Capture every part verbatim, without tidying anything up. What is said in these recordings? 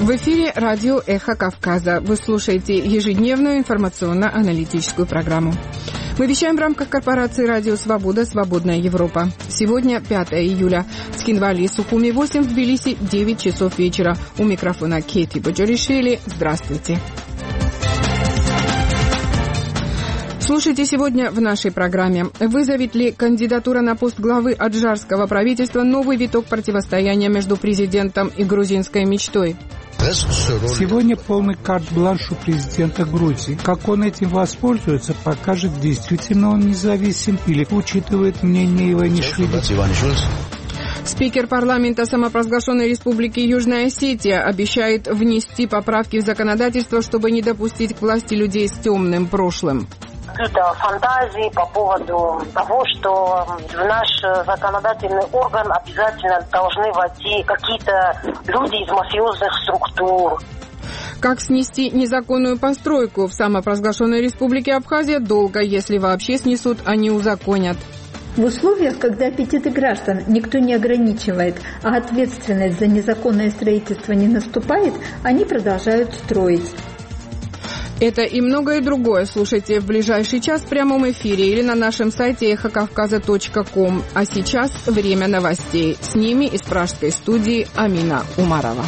В эфире радио «Эхо Кавказа». Вы слушаете ежедневную информационно-аналитическую программу. Мы вещаем в рамках корпорации «Радио Свобода. Свободная Европа». Сегодня пятое июля. В Цхинвале, Сухуми восемь, в Тбилиси девять часов вечера. У микрофона Кейти Боджоришвили. Здравствуйте. Слушайте сегодня в нашей программе. Вызовет ли кандидатура на пост главы аджарского правительства новый виток противостояния между президентом и грузинской мечтой? Сегодня полный карт-бланш у президента Грузии. Как он этим воспользуется, покажет, действительно он независим или учитывает мнение Иванишвили. Спикер парламента самопровозглашенной республики Южная Осетия обещает внести поправки в законодательство, чтобы не допустить к власти людей с темным прошлым. Какие-то фантазии по поводу того, что в наш законодательный орган обязательно должны войти какие-то люди из мафиозных структур. Как снести незаконную постройку в самопровозглашенной республике Абхазия долго, если вообще снесут, а не узаконят. В условиях, когда аппетиты граждан никто не ограничивает, а ответственность за незаконное строительство не наступает, они продолжают строить. Это и многое другое слушайте в ближайший час в прямом эфире или на нашем сайте эхо кавказа точка ком. А сейчас время новостей. С ними из пражской студии Амина Умарова.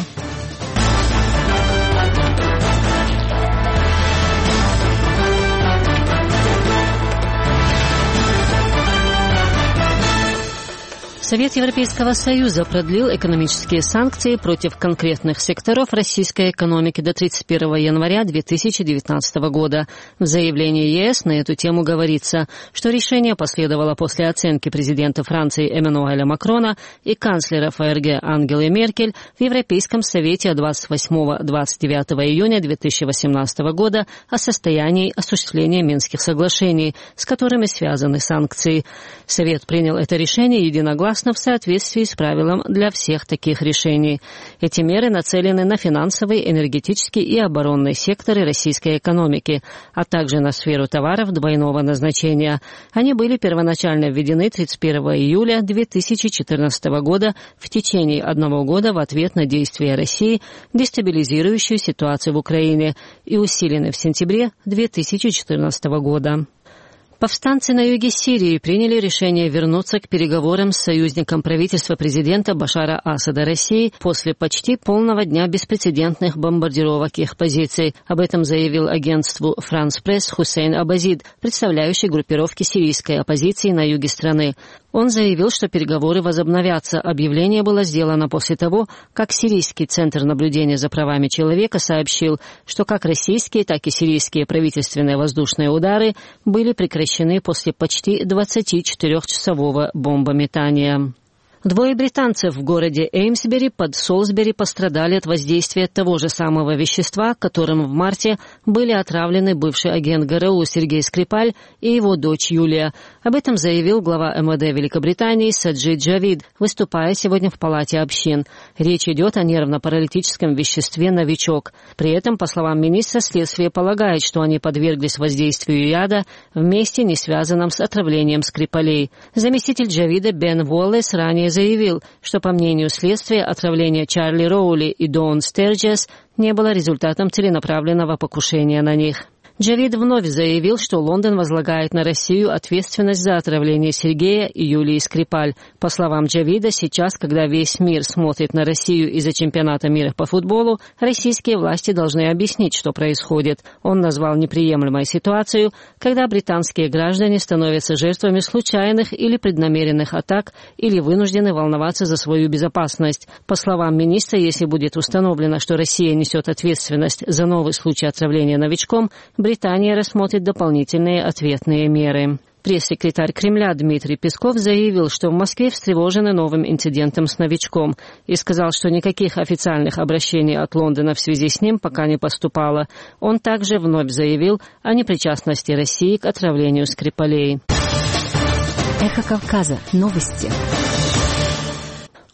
Совет Европейского Союза продлил экономические санкции против конкретных секторов российской экономики до тридцать первого января две тысячи девятнадцатого года. В заявлении ЕС на эту тему говорится, что решение последовало после оценки президента Франции Эммануэля Макрона и канцлера ФРГ Ангелы Меркель в Европейском Совете двадцать восьмого — двадцать девятого июня две тысячи восемнадцатого года о состоянии осуществления Минских соглашений, с которыми связаны санкции. Совет принял это решение единогласно в соответствии с правилом для всех таких решений. Эти меры нацелены на финансовый, энергетический и оборонный секторы российской экономики, а также на сферу товаров двойного назначения. Они были первоначально введены тридцать первого июля две тысячи четырнадцатого года в течение одного года в ответ на действия России, дестабилизирующую ситуацию в Украине, и усилены в сентябре две тысячи четырнадцатого года. Повстанцы на юге Сирии приняли решение вернуться к переговорам с союзником правительства президента Башара Асада России после почти полного дня беспрецедентных бомбардировок их позиций. Об этом заявил агентству «Франс Пресс» Хусейн Абазид, представляющий группировки сирийской оппозиции на юге страны. Он заявил, что переговоры возобновятся. Объявление было сделано после того, как Сирийский центр наблюдения за правами человека сообщил, что как российские, так и сирийские правительственные воздушные удары были прекращены после почти двадцатичетырёхчасового бомбометания. Двое британцев в городе Эймсбери под Солсбери пострадали от воздействия того же самого вещества, которым в марте были отравлены бывший агент ГРУ Сергей Скрипаль и его дочь Юлия. Об этом заявил глава МВД Великобритании Саджид Джавид, выступая сегодня в Палате общин. Речь идет о нервно-паралитическом веществе «Новичок». При этом, по словам министра, следствие полагает, что они подверглись воздействию яда в месте, не связанном с отравлением Скрипалей. Заместитель Джавида Бен Уоллес ранее заявил, что, по мнению следствия, отравление Чарли Роули и Доун Стерджес не было результатом целенаправленного покушения на них. Джавид вновь заявил, что Лондон возлагает на Россию ответственность за отравление Сергея и Юлии Скрипаль. По словам Джавида, сейчас, когда весь мир смотрит на Россию из-за чемпионата мира по футболу, российские власти должны объяснить, что происходит. Он назвал неприемлемой ситуацию, когда британские граждане становятся жертвами случайных или преднамеренных атак или вынуждены волноваться за свою безопасность. По словам министра, если будет установлено, что Россия несет ответственность за новый случай отравления новичком, Британия рассмотрит дополнительные ответные меры. Пресс-секретарь Кремля Дмитрий Песков заявил, что в Москве встревожены новым инцидентом с новичком и сказал, что никаких официальных обращений от Лондона в связи с ним пока не поступало. Он также вновь заявил о непричастности России к отравлению Скрипалей. Эхо Кавказа. Новости.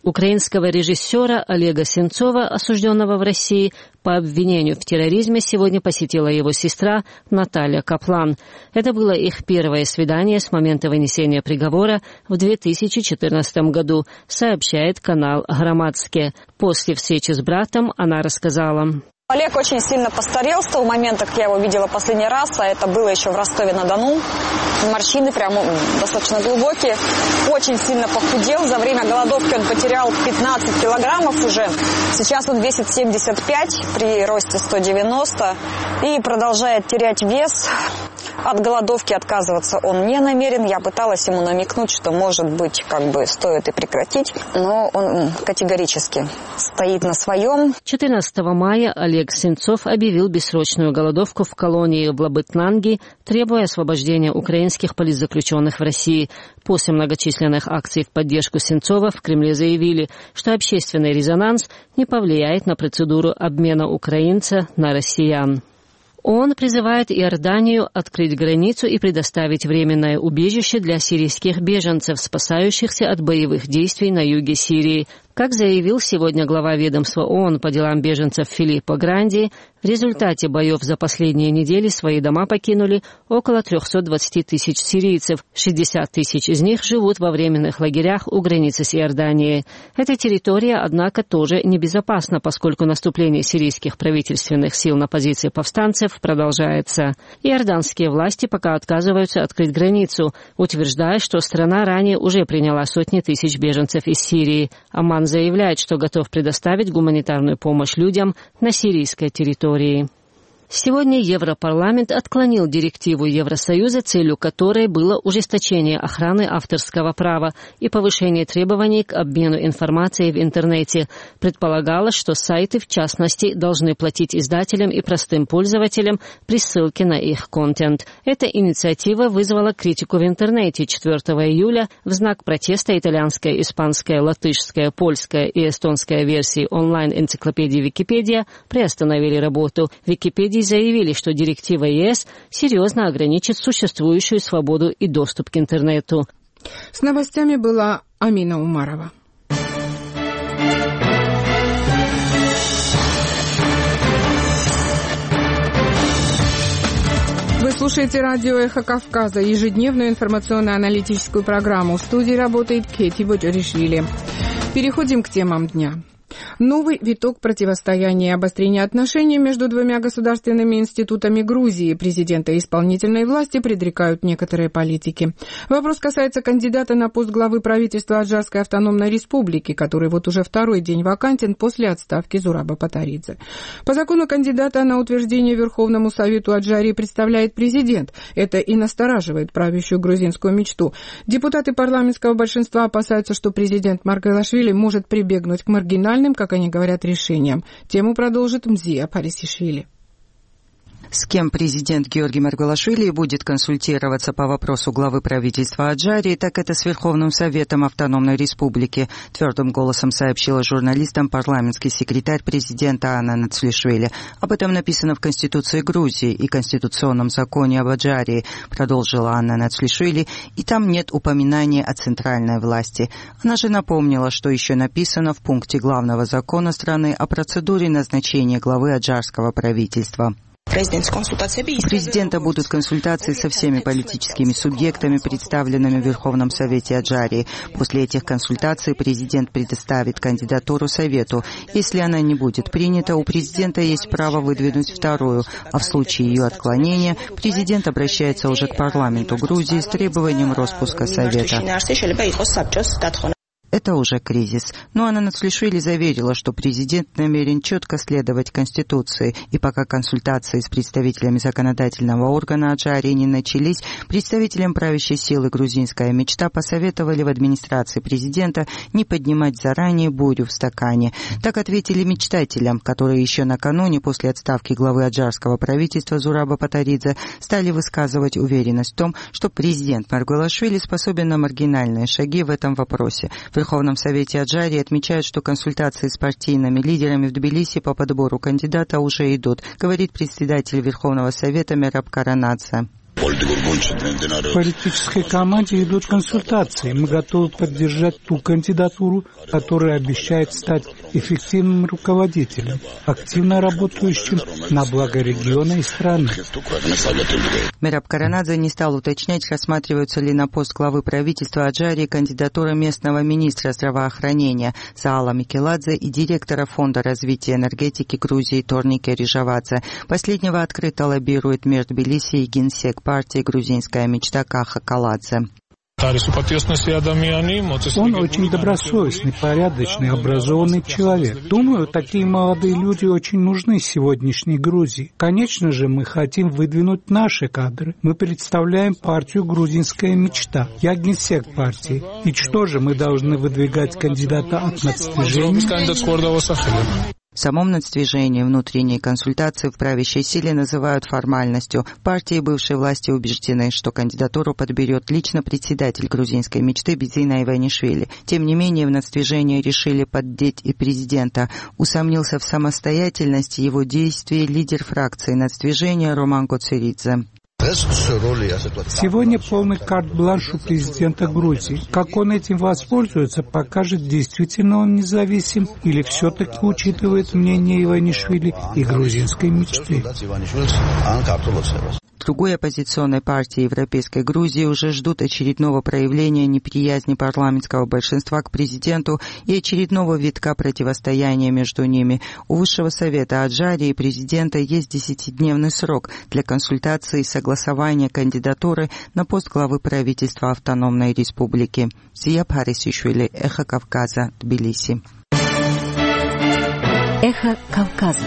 Украинского режиссера Олега Сенцова, осужденного в России по обвинению в терроризме, сегодня посетила его сестра Наталья Каплан. Это было их первое свидание с момента вынесения приговора в две тысячи четырнадцатом году, сообщает канал «Громадске». После встречи с братом она рассказала. Олег очень сильно постарел с того момента, как я его видела последний раз, а это было еще в Ростове-на-Дону. Морщины прям достаточно глубокие. Очень сильно похудел. За время голодовки он потерял пятнадцать килограммов уже. Сейчас он весит семьдесят пять при росте сто девяносто и продолжает терять вес. От голодовки отказываться он не намерен. Я пыталась ему намекнуть, что, может быть, как бы стоит и прекратить, но он категорически стоит на своем. четырнадцатого мая Олег Сенцов объявил бессрочную голодовку в колонии в Лабытнанги, требуя освобождения украинских политзаключенных в России. После многочисленных акций в поддержку Сенцова в Кремле заявили, что общественный резонанс не повлияет на процедуру обмена украинца на россиян. Он призывает Иорданию открыть границу и предоставить временное убежище для сирийских беженцев, спасающихся от боевых действий на юге Сирии. Как заявил сегодня глава ведомства ООН по делам беженцев Филиппо Гранди, в результате боев за последние недели свои дома покинули около триста двадцать тысяч сирийцев. шестьдесят тысяч из них живут во временных лагерях у границы с Иорданией. Эта территория, однако, тоже небезопасна, поскольку наступление сирийских правительственных сил на позиции повстанцев продолжается. Иорданские власти пока отказываются открыть границу, утверждая, что страна ранее уже приняла сотни тысяч беженцев из Сирии. Оман заявляет, что готов предоставить гуманитарную помощь людям на сирийской территории. Сегодня Европарламент отклонил директиву Евросоюза, целью которой было ужесточение охраны авторского права и повышение требований к обмену информацией в интернете. Предполагалось, что сайты, в частности, должны платить издателям и простым пользователям при ссылке на их контент. Эта инициатива вызвала критику в интернете. четвёртого июля в знак протеста итальянская, испанская, латышская, польская и эстонская версии онлайн-энциклопедии Википедия приостановили работу. Википедия заявили, что директива ЕС серьезно ограничит существующую свободу и доступ к интернету. С новостями была Амина Умарова. Вы слушаете радио «Эхо Кавказа», ежедневную информационно-аналитическую программу. В студии работает Кети Боджаришвили. Переходим к темам дня. Новый виток противостояния и обострения отношений между двумя государственными институтами Грузии президента и исполнительной власти предрекают некоторые политики. Вопрос касается кандидата на пост главы правительства Аджарской автономной республики, который вот уже второй день вакантен после отставки Зураба Патаридзе. По закону кандидата на утверждение Верховному Совету Аджарии представляет президент. Это и настораживает правящую грузинскую мечту. Депутаты парламентского большинства опасаются, что президент Маргвелашвили может прибегнуть к маргинальным, как они говорят, решениям. Тему продолжит Мзия Парисишвили. С кем президент Георгий Маргвелашвили будет консультироваться по вопросу главы правительства Аджарии, так это с Верховным Советом Автономной Республики, твердым голосом сообщила журналистам парламентский секретарь президента Анна Нацлишвили. Об этом написано в Конституции Грузии и Конституционном законе об Аджарии, продолжила Анна Нацлишвили, и там нет упоминания о центральной власти. Она же напомнила, что еще написано в пункте главного закона страны о процедуре назначения главы аджарского правительства. У президента будут консультации со всеми политическими субъектами, представленными в Верховном Совете Аджарии. После этих консультаций президент предоставит кандидатуру Совету. Если она не будет принята, у президента есть право выдвинуть вторую, а в случае ее отклонения президент обращается уже к парламенту Грузии с требованием распуска Совета. Это уже кризис. Но Анна Нацлишвили заверила, что президент намерен четко следовать Конституции, и пока консультации с представителями законодательного органа Аджарии не начались, представителям правящей силы «Грузинская мечта» посоветовали в администрации президента не поднимать заранее бурю в стакане. Так ответили мечтателям, которые еще накануне после отставки главы аджарского правительства Зураба Патаридзе стали высказывать уверенность в том, что президент Маргвелашвили способен на маргинальные шаги в этом вопросе. В Верховном Совете Аджарии отмечают, что консультации с партийными лидерами в Тбилиси по подбору кандидата уже идут, говорит председатель Верховного Совета Мераб Каранадзе. В политической команде идут консультации. Мы готовы поддержать ту кандидатуру, которая обещает стать эффективным руководителем, активно работающим на благо региона и страны. Мераб Каранадзе не стал уточнять, рассматриваются ли на пост главы правительства Аджарии кандидатуры местного министра здравоохранения Саала Микеладзе и директора Фонда развития энергетики Грузии Торнике Рижавадзе. Последнего открыто лоббирует мэр Тбилиси и генсек партии «Грузинская мечта» Каха Каладзе. Он очень добросовестный, порядочный, образованный человек. Думаю, такие молодые люди очень нужны сегодняшней Грузии. Конечно же, мы хотим выдвинуть наши кадры. Мы представляем партию «Грузинская мечта». Я генсек партии. И что же, мы должны выдвигать кандидата от нацдвижения? В самом нацдвижении внутренние консультации в правящей силе называют формальностью. Партии бывшей власти убеждены, что кандидатуру подберет лично председатель грузинской мечты Бизина Иванишвили. Тем не менее, в нацдвижении решили поддеть и президента. Усомнился в самостоятельности его действий лидер фракции нацдвижения Роман Коцеридзе. Сегодня полный карт-бланш у президента Грузии. Как он этим воспользуется, покажет, действительно он независим или все-таки учитывает мнение Иванишвили и грузинской мечты. Другой оппозиционной партии Европейской Грузии уже ждут очередного проявления неприязни парламентского большинства к президенту и очередного витка противостояния между ними. У Высшего совета Аджарии и президента есть десятидневный срок для консультации и согласования кандидатуры на пост главы правительства автономной республики. Зия Парисишвили, Эхо Кавказа, Тбилиси. Эхо Кавказа.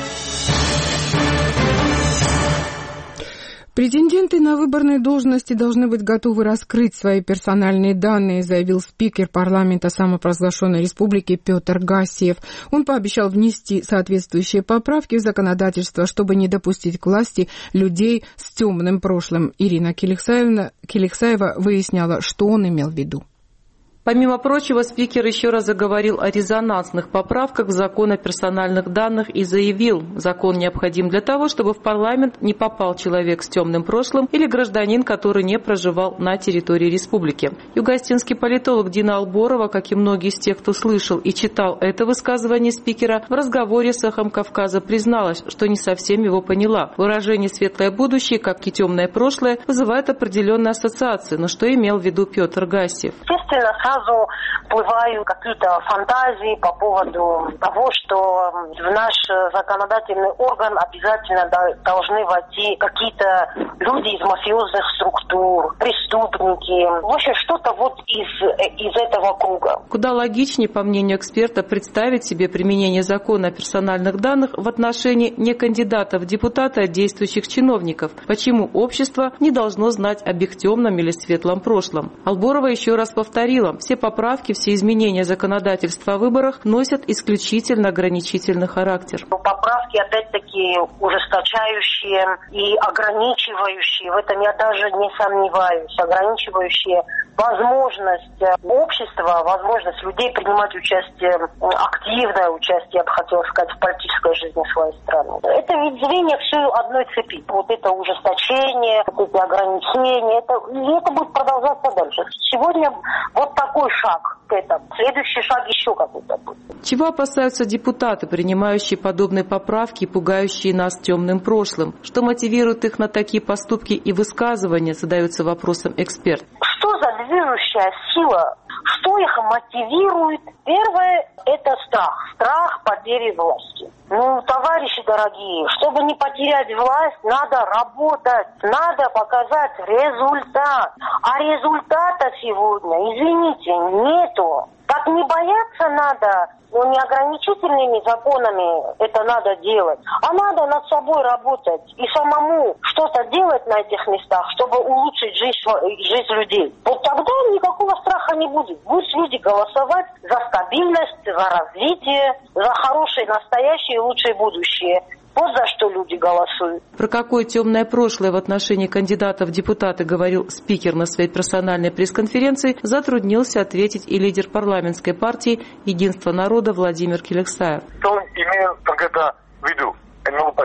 Претенденты на выборные должности должны быть готовы раскрыть свои персональные данные, заявил спикер парламента самопровозглашенной республики Петр Гассиев. Он пообещал внести соответствующие поправки в законодательство, чтобы не допустить к власти людей с темным прошлым. Ирина Келексаева, Келексаева выясняла, что он имел в виду. Помимо прочего, спикер еще раз заговорил о резонансных поправках в закон о персональных данных и заявил, закон необходим для того, чтобы в парламент не попал человек с темным прошлым или гражданин, который не проживал на территории республики. Югостинский политолог Дина Алборова, как и многие из тех, кто слышал и читал это высказывание спикера, в разговоре с «Эхом Кавказа» призналась, что не совсем его поняла. Выражение «светлое будущее», как и «темное прошлое» вызывает определенные ассоциации, но что имел в виду Петр Гассиев? Сразу всплывают какие-то фантазии по поводу того, что в наш законодательный орган обязательно должны войти какие-то люди из мафиозных структур, преступники. В общем, что-то вот из, из этого круга. Куда логичнее, по мнению эксперта, представить себе применение закона о персональных данных в отношении не кандидатов в депутаты, а действующих чиновников. Почему общество не должно знать об их темном или светлом прошлом? Алборова еще раз повторила, все поправки, все изменения законодательства о выборах носят исключительно ограничительный характер. Поправки, опять-таки, ужесточающие и ограничивающие, в этом я даже не сомневаюсь, ограничивающие возможность общества, возможность людей принимать участие, активное участие, я бы хотела сказать, в политической жизни своей страны. Это ведь звенья все одной цепи. Вот это ужесточение, вот эти ограничения, это, и это будет продолжаться дальше. Сегодня вот такой шаг к этому. Следующий шаг еще какой-то будет. Чего опасаются депутаты, принимающие подобные поправки и пугающие нас темным прошлым? Что мотивирует их на такие поступки и высказывания, задается вопросом эксперт. Что за движущая сила? Что их мотивирует? Первое – это страх. Страх потери власти. Ну, товарищи дорогие, чтобы не потерять власть, надо работать, надо показать результат. А результата сегодня, извините, нету. Так не бояться надо, но не ограничительными законами это надо делать, а надо над собой работать и самому что-то делать на этих местах, чтобы улучшить жизнь, жизнь людей. Вот тогда никакого страха не будет. Будут люди голосовать за стабильность, за развитие, за хорошее настоящее и лучшее будущее. Вот за что люди голосуют. Про какое темное прошлое в отношении кандидата в депутаты говорил спикер на своей персональной пресс-конференции, затруднился ответить и лидер парламентской партии «Единство народа» Владимир Келексаев. Что он имел конкретно в виду? Я не могу понять.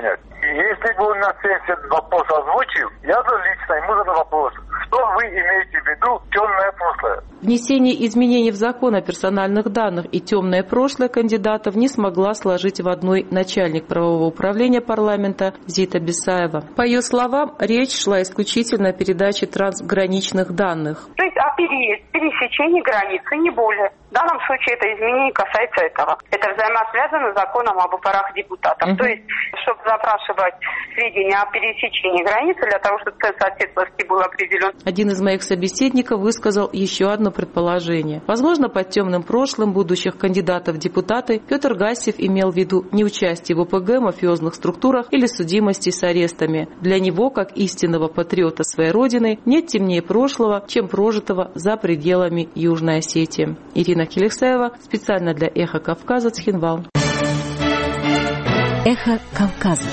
И если бы он на сессии вопрос озвучил, я бы лично ему задал вопрос. Что вы имеете в виду темное прошлое? Внесение изменений в закон о персональных данных и темное прошлое кандидатов не смогла сложить в одной начальник правового управления парламента Зита Бесаева. По ее словам, речь шла исключительно о передаче трансграничных данных. То есть о пересечении границы, не более. В данном случае это изменение касается этого. Это взаимосвязано с законом об выборах депутатов. Uh-huh. То есть, чтобы запрашивать сведения о пересечении границы, для того, чтобы центр соседствования был определен. Один из моих собеседников высказал еще одно предположение. Возможно, под темным прошлым будущих кандидатов в депутаты Петр Гасев имел в виду не участие в ОПГ, мафиозных структурах или судимости с арестами. Для него, как истинного патриота своей родины, нет темнее прошлого, чем прожитого за пределами Южной Осетии. Ирина Келексаева специально для «Эхо Кавказа», Цхинвал. «Эхо Кавказа».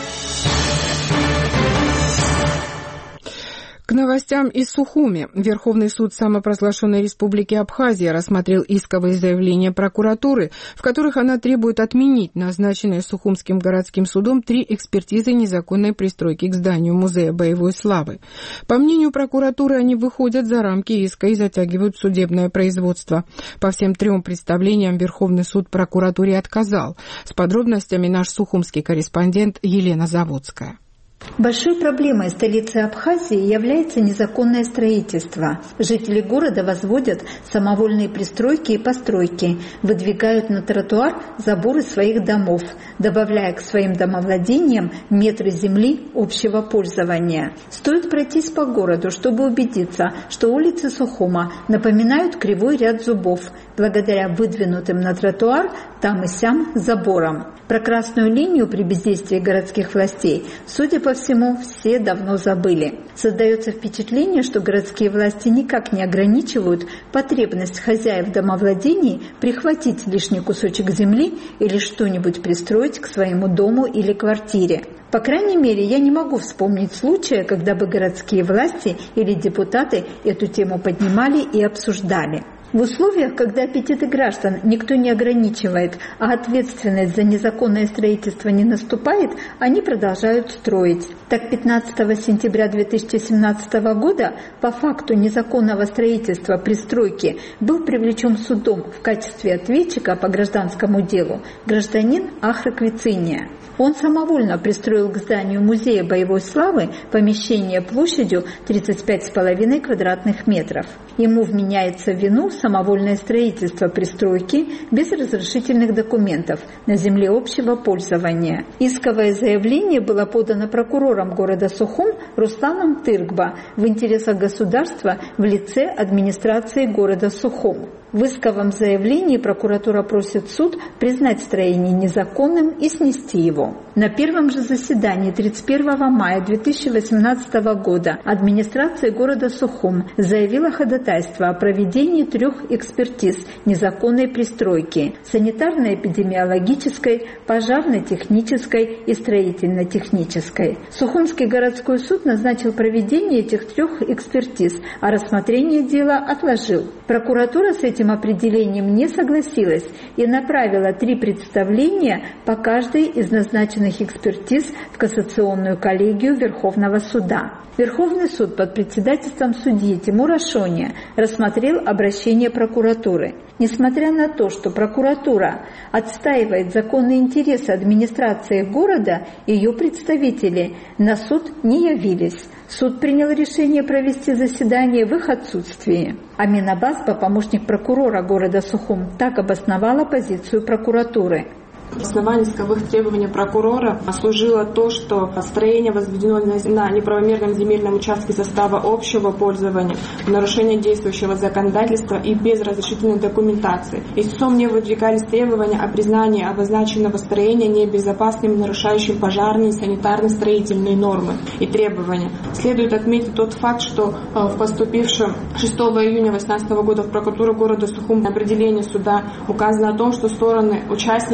К новостям из Сухуми. Верховный суд самопровозглашенной Республики Абхазия рассмотрел исковые заявления прокуратуры, в которых она требует отменить назначенные Сухумским городским судом три экспертизы незаконной пристройки к зданию Музея боевой славы. По мнению прокуратуры, они выходят за рамки иска и затягивают судебное производство. По всем трем представлениям Верховный суд прокуратуре отказал. С подробностями наш сухумский корреспондент Елена Заводская. Большой проблемой столицы Абхазии является незаконное строительство. Жители города возводят самовольные пристройки и постройки, выдвигают на тротуар заборы своих домов, добавляя к своим домовладениям метры земли общего пользования. Стоит пройтись по городу, чтобы убедиться, что улицы Сухума напоминают кривой ряд зубов, благодаря выдвинутым на тротуар там и сям заборам. Про красную линию при бездействии городских властей, судя по всему, все давно забыли. Создается впечатление, что городские власти никак не ограничивают потребность хозяев домовладений прихватить лишний кусочек земли или что-нибудь пристроить к своему дому или квартире. По крайней мере, я не могу вспомнить случая, когда бы городские власти или депутаты эту тему поднимали и обсуждали. В условиях, когда аппетиты граждан никто не ограничивает, а ответственность за незаконное строительство не наступает, они продолжают строить. Так, пятнадцатого сентября две тысячи семнадцатого года по факту незаконного строительства пристройки был привлечен судом в качестве ответчика по гражданскому делу гражданин Ахрак Вициния. Он самовольно пристроил к зданию Музея боевой славы помещение площадью тридцать пять с половиной квадратных метров. Ему вменяется в вину самовольное строительство пристройки без разрешительных документов на земле общего пользования. Исковое заявление было подано прокурором города Сухум Русланом Тыркба в интересах государства в лице администрации города Сухум. В исковом заявлении прокуратура просит суд признать строение незаконным и снести его. На первом же заседании тридцать первого мая две тысячи восемнадцатого года администрация города Сухум заявила ходатайство о проведении трех экспертиз незаконной пристройки – санитарно-эпидемиологической, пожарно-технической и строительно-технической. Сухумский городской суд назначил проведение этих трех экспертиз, а рассмотрение дела отложил. Прокуратура с этим определением не согласилась и направила три представления по каждой из назначенных экспертиз в кассационную коллегию Верховного суда. Верховный суд под председательством судьи Тимура Шони рассмотрел обращение прокуратуры. Несмотря на то, что прокуратура отстаивает законные интересы администрации города, ее представители на суд не явились. Суд принял решение провести заседание в их отсутствии. Амина Басба, помощник прокурора города Сухум, так обосновала позицию прокуратуры. Основанием исковых требований прокурора служило то, что строение возведено на неправомерном земельном участке состава общего пользования в нарушение действующего законодательства и без разрешительной документации. Истцом не выдвигались требования о признании обозначенного строения небезопасным, нарушающим пожарные и санитарно-строительные нормы и требования. Следует отметить тот факт, что в поступившем шестого июня две тысячи восемнадцатого года в прокуратуру города Сухум на определение суда указано о том, что стороны участников процесса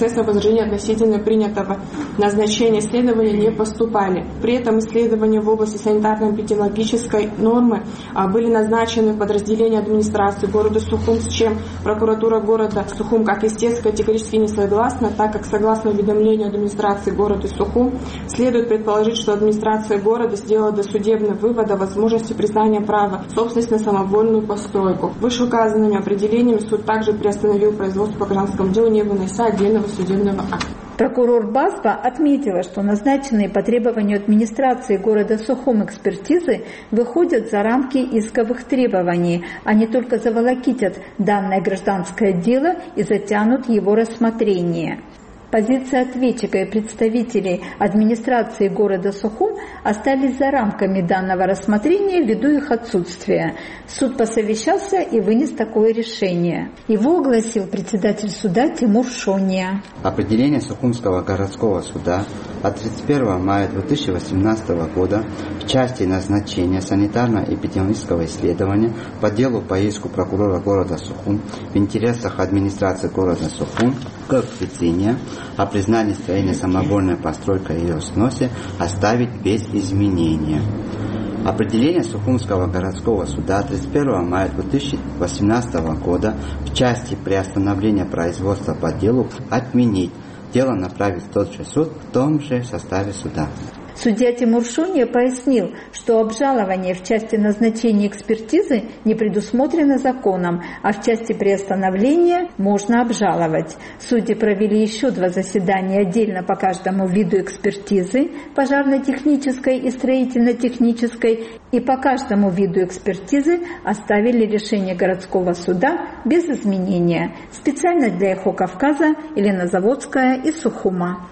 процесс на возражение относительно принятого назначения исследования не поступали. При этом исследования в области санитарно-эпидемиологической нормы были назначены в подразделение администрации города Сухум, с чем прокуратура города Сухум, как истец, категорически не согласна, так как согласно уведомлению администрации города Сухум, следует предположить, что администрация города сделала досудебный вывод о возможности признания права собственности на самовольную постройку. Вышеуказанными определениями суд также приостановил производство по гражданскому делу, не вынося отдельного судебного акта. Прокурор Басба отметила, что назначенные по требованию администрации города Сухум экспертизы выходят за рамки исковых требований, а не только заволокитят данное гражданское дело и затянут его рассмотрение. Позиции ответчика и представителей администрации города Сухум остались за рамками данного рассмотрения ввиду их отсутствия. Суд посовещался и вынес такое решение. Его огласил председатель суда Тимур Шония. Определение Сухумского городского суда от тридцать первого мая две тысячи восемнадцатого года в части назначения санитарно-эпидемиологического исследования по делу по иску прокурора города Сухум в интересах администрации города Сухум коэффициент о признании строения самовольной постройкой и ее сносе оставить без изменения. Определение Сухумского городского суда тридцать первого мая две тысячи восемнадцатого года в части приостановления производства по делу отменить. Дело направить в тот же суд в том же составе суда. Судья Тимур Шония пояснил, что обжалование в части назначения экспертизы не предусмотрено законом, а в части приостановления можно обжаловать. Судьи провели еще два заседания отдельно по каждому виду экспертизы, пожарно-технической и строительно-технической, и по каждому виду экспертизы оставили решение городского суда без изменения. Специально для «Эхо Кавказа» Елена Заводская из Сухума.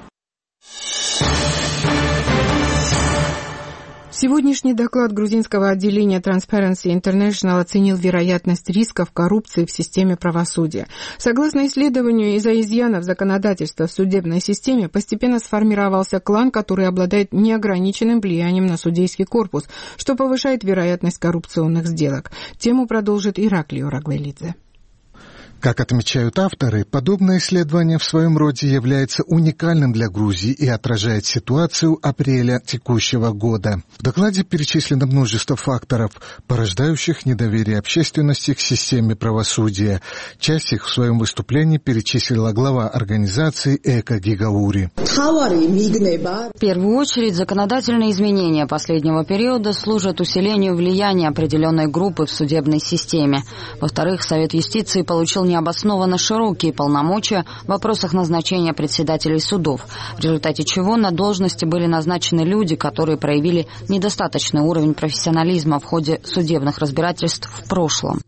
Сегодняшний доклад грузинского отделения Transparency International оценил вероятность рисков коррупции в системе правосудия. Согласно исследованию, из-за изъянов законодательства в судебной системе постепенно сформировался клан, который обладает неограниченным влиянием на судейский корпус, что повышает вероятность коррупционных сделок. Тему продолжит Ираклий Орагвелидзе. Как отмечают авторы, подобное исследование в своем роде является уникальным для Грузии и отражает ситуацию апреля текущего года. В докладе перечислено множество факторов, порождающих недоверие общественности к системе правосудия. Часть их в своем выступлении перечислила глава организации Эка Гигаури. В первую очередь, законодательные изменения последнего периода служат усилению влияния определенной группы в судебной системе. Во-вторых, Совет юстиции получил необоснованно широкие полномочия в вопросах назначения председателей судов, в результате чего на должности были назначены люди, которые проявили недостаточный уровень профессионализма в ходе судебных разбирательств в прошлом.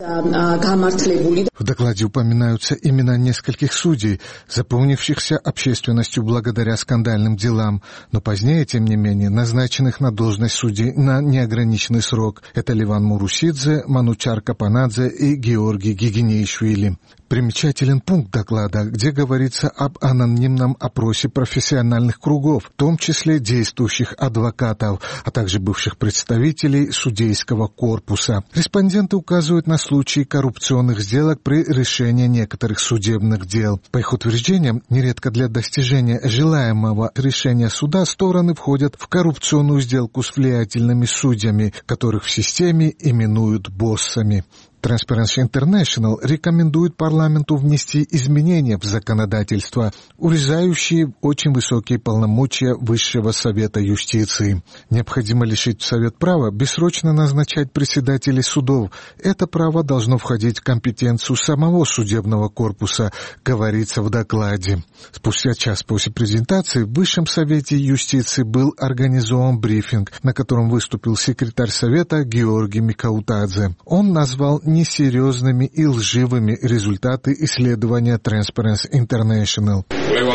В докладе упоминаются имена нескольких судей, заполнившихся общественностью благодаря скандальным делам, но позднее, тем не менее, назначенных на должность судей на неограниченный срок. Это Ливан Мурусидзе, Манучар Капанадзе и Георгий Гигинеишвили. Примечателен пункт доклада, где говорится об анонимном опросе профессиональных кругов, в том числе действующих адвокатов, а также бывших представителей судейского корпуса. Респонденты указывают на случаи коррупционных сделок при решении некоторых судебных дел. По их утверждениям, нередко для достижения желаемого решения суда стороны входят в коррупционную сделку с влиятельными судьями, которых в системе именуют боссами. Transparency International рекомендует парламенту внести изменения в законодательство, урезающие очень высокие полномочия Высшего Совета юстиции. Необходимо лишить Совет права бессрочно назначать председателей судов. Это право должно входить в компетенцию самого судебного корпуса, говорится в докладе. Спустя час после презентации в Высшем Совете юстиции был организован брифинг, на котором выступил секретарь Совета Георгий Микаутадзе. Он назвал несерьезными и лживыми результаты исследования Transparency International.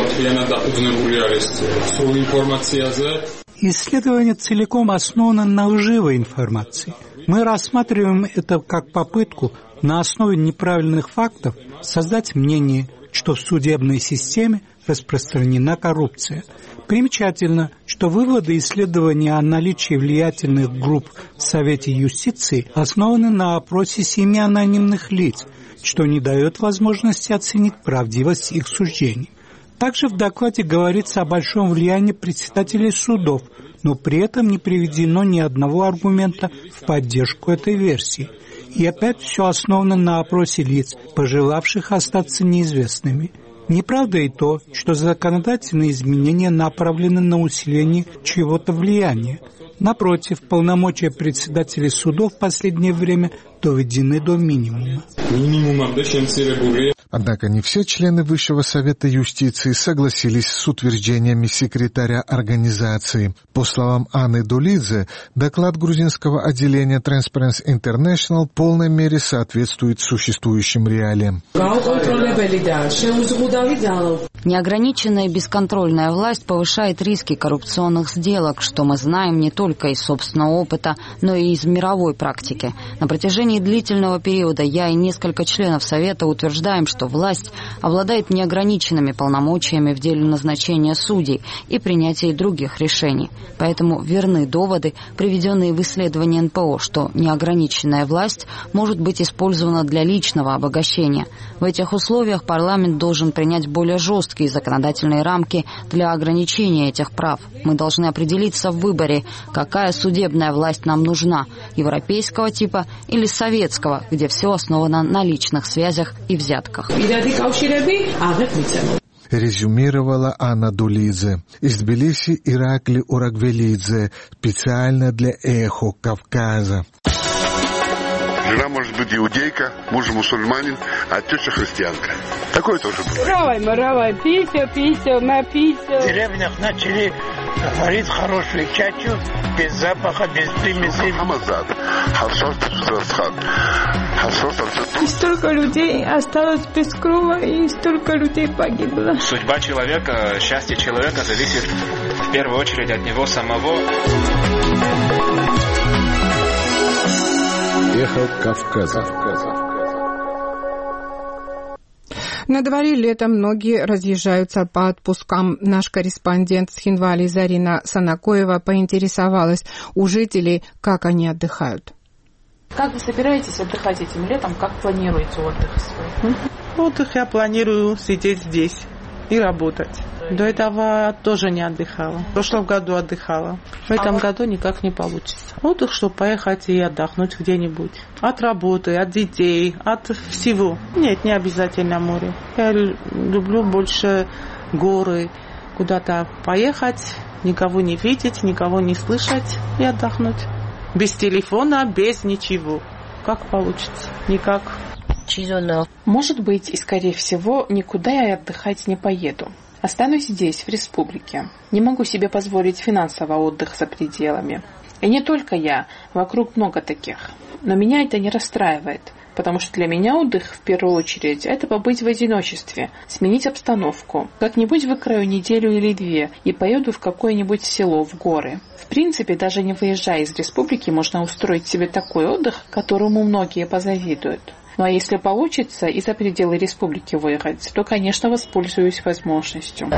Исследование целиком основано на лживой информации. Мы рассматриваем это как попытку на основе неправильных фактов создать мнение, что в судебной системе распространена коррупция. Примечательно, что выводы исследования о наличии влиятельных групп в Совете юстиции основаны на опросе семи анонимных лиц, что не дает возможности оценить правдивость их суждений. Также в докладе говорится о большом влиянии председателей судов, но при этом не приведено ни одного аргумента в поддержку этой версии. И опять все основано на опросе лиц, пожелавших остаться неизвестными. Неправда и то, что законодательные изменения направлены на усиление чьего-то влияния. Напротив, полномочия председателей судов в последнее время доведены до минимума. Однако не все члены Высшего совета юстиции согласились с утверждениями секретаря организации. По словам Анны Дулидзе, доклад грузинского отделения Transparency International в полной мере соответствует существующим реалиям. Неограниченная и бесконтрольная власть повышает риски коррупционных сделок, что мы знаем не только из собственного опыта, но и из мировой практики. На протяжении длительного периода я и несколько членов Совета утверждаем, что власть обладает неограниченными полномочиями в деле назначения судей и принятия других решений. Поэтому верны доводы, приведенные в исследовании эн пэ о, что неограниченная власть может быть использована для личного обогащения. В этих условиях парламент должен принять более жесткие законодательные рамки для ограничения этих прав. Мы должны определиться в выборе, какая судебная власть нам нужна – европейского типа или советского, где все основано на личных связях и взятках. Резюмировала Анна Дулидзе. Из Тбилиси Иракли Урагвелидзе. Специально для «Эхо Кавказа». Жена может быть иудейка, муж мусульманин, а теща христианка. Такое тоже бывает. Равай, маравай, пися, пися, напися. В деревнях начали варить хорошую чачу, без запаха, без примеси. И столько людей осталось без крова, и столько людей погибло. Судьба человека, счастье человека зависит в первую очередь от него самого. Эхо Кавказа. На дворе лето, многие разъезжаются по отпускам. Наш корреспондент с Хинвали Зарина Санакоева поинтересовалась у жителей, как они отдыхают. Как вы собираетесь отдыхать этим летом? Как планируете отдых свой? Отдых я планирую сидеть здесь и работать. До этого тоже не отдыхала. В прошлом году отдыхала. В этом а году никак не получится. Отдых, чтобы поехать и отдохнуть где-нибудь. От работы, от детей, от всего. Нет, не обязательно море. Я люблю больше горы. Куда-то поехать, никого не видеть, никого не слышать и отдохнуть. Без телефона, без ничего. Как получится? Никак. Может быть, и скорее всего, никуда я отдыхать не поеду. Останусь здесь, в республике. Не могу себе позволить финансовый отдых за пределами. И не только я, вокруг много таких. Но меня это не расстраивает, потому что для меня отдых, в первую очередь, это побыть в одиночестве, сменить обстановку. Как-нибудь выкрою неделю или две и поеду в какое-нибудь село, в горы. В принципе, даже не выезжая из республики, можно устроить себе такой отдых, которому многие позавидуют. Ну а если получится и за пределы республики выехать, то, конечно, воспользуюсь возможностью.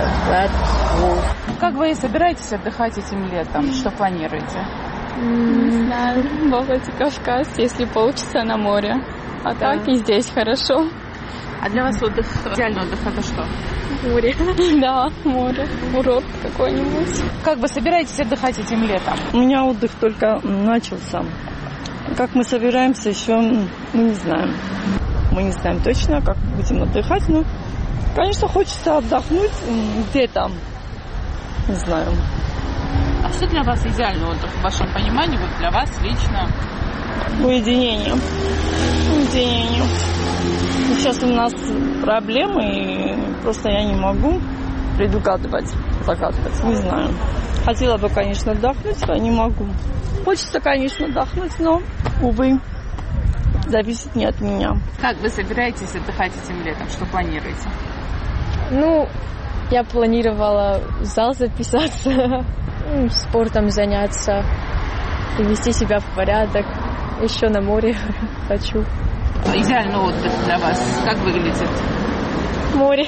Как вы собираетесь отдыхать этим летом? Что планируете? Не знаю, в Владикавказ, если получится, на море. А да. Так и здесь хорошо. А для вас отдых, идеальный отдых, это что? Море. Да, море. Урод какой-нибудь. Как вы собираетесь отдыхать этим летом? У меня отдых только начался. Как мы собираемся, еще мы не знаем. Мы не знаем точно, как будем отдыхать, но, конечно, хочется отдохнуть где-то. Не знаю. А что для вас идеальный отдых, в вашем понимании, вот для вас лично? Уединение. Уединение. Сейчас у нас проблемы, и просто я не могу предугадывать, загадывать. Не знаю. Хотела бы, конечно, отдохнуть, но не могу. Хочется, конечно, отдохнуть, но, увы, зависит не от меня. Как вы собираетесь отдыхать этим летом? Что планируете? Ну, я планировала в зал записаться, спортом заняться, привести себя в порядок. Еще на море хочу. Идеальный отдых для вас как выглядит? Море.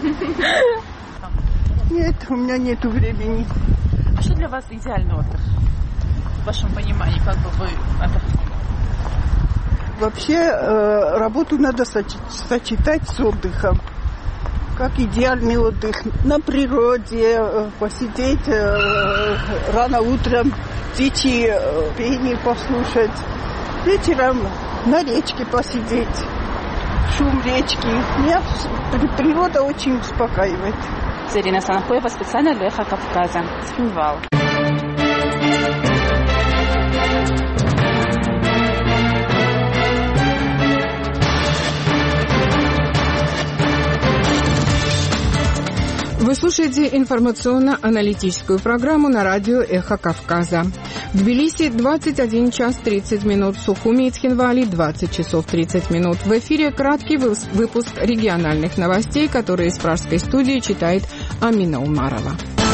Нет, у меня нету времени. А что для вас идеальный отдых? В вашем понимании, как бы вы отдохнули? Вообще, э, работу надо сочетать с отдыхом. как идеальный отдых. На природе, посидеть рано утром, птичьи пение послушать. Вечером на речке посидеть, шум речки. Меня природа очень успокаивает. Ирина Санахоева специально для «Эхо Кавказа». Схинвал. Вы слушаете информационно-аналитическую программу на радио «Эхо Кавказа». В Тбилиси двадцать один час тридцать минут, в Сухуми и Цхинвале двадцать часов тридцать минут. В эфире краткий выпуск региональных новостей, которые из пражской студии читает Амина Умарова.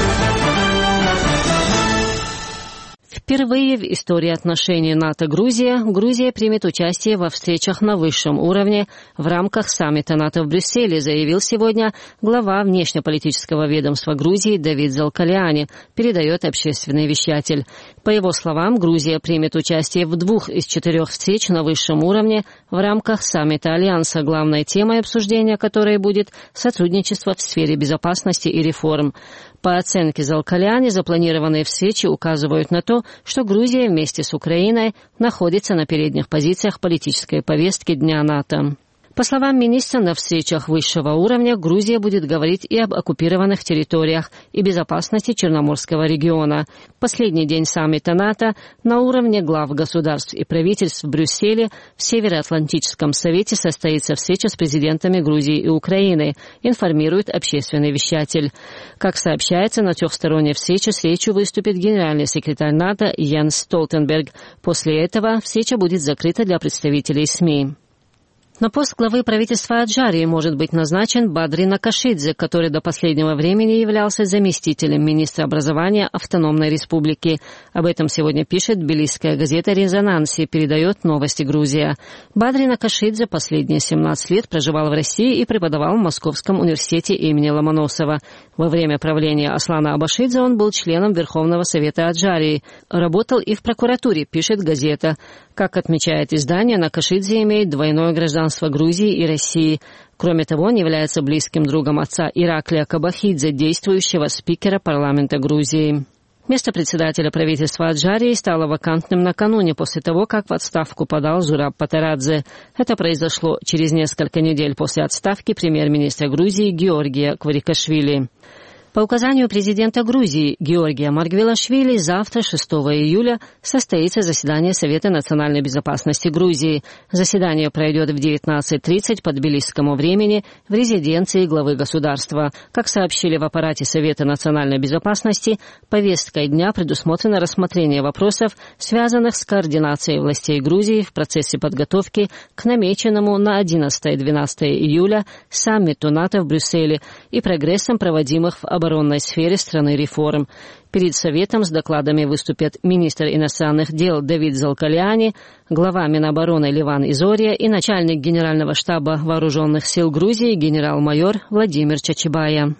Впервые в истории отношений НАТО-Грузия Грузия примет участие во встречах на высшем уровне в рамках саммита НАТО в Брюсселе, заявил сегодня глава внешнеполитического ведомства Грузии Давид Залкаляни, передает общественный вещатель. По его словам, Грузия примет участие в двух из четырех встреч на высшем уровне в рамках саммита Альянса, главной темой обсуждения которой будет сотрудничество в сфере безопасности и реформ. По оценке Залкаляни, запланированные встречи указывают на то, что Грузия вместе с Украиной находится на передних позициях политической повестки Дня НАТО. По словам министра, на встречах высшего уровня Грузия будет говорить и об оккупированных территориях и безопасности Черноморского региона. Последний день саммита НАТО на уровне глав государств и правительств в Брюсселе в Североатлантическом совете состоится встреча с президентами Грузии и Украины, информирует общественный вещатель. Как сообщается, на трехсторонней встрече с речью выступит генеральный секретарь НАТО Йенс Столтенберг. После этого встреча будет закрыта для представителей СМИ. На пост главы правительства Аджарии может быть назначен Бадри Накашидзе, который до последнего времени являлся заместителем министра образования Автономной Республики. Об этом сегодня пишет тбилисская газета «Резонанс» и передает новости Грузия. Бадри Накашидзе последние семнадцать лет проживал в России и преподавал в Московском университете имени Ломоносова. Во время правления Аслана Абашидзе он был членом Верховного Совета Аджарии. Работал и в прокуратуре, пишет газета. Как отмечает издание, Накашидзе имеет двойное гражданство Грузии и России. Кроме того, он является близким другом отца Ираклия Кабахидзе, действующего спикера парламента Грузии. Место председателя правительства Аджарии стало вакантным накануне после того, как в отставку подал Зураб Патарадзе. Это произошло через несколько недель после отставки премьер-министра Грузии Георгия Кварикашвили. По указанию президента Грузии Георгия Маргвелашвили завтра, шестого июля, состоится заседание Совета национальной безопасности Грузии. Заседание пройдет в девятнадцать тридцать по тбилисскому времени в резиденции главы государства. Как сообщили в аппарате Совета национальной безопасности, повесткой дня предусмотрено рассмотрение вопросов, связанных с координацией властей Грузии в процессе подготовки к намеченному на одиннадцатое-двенадцатое июля саммиту НАТО в Брюсселе и прогрессом проводимых в оборонной сфере страны реформ. Перед Советом с докладами выступят министр иностранных дел Давид Залкаляни, глава Минобороны Ливан Изория и начальник Генерального штаба Вооруженных сил Грузии генерал-майор Владимир Чачибая.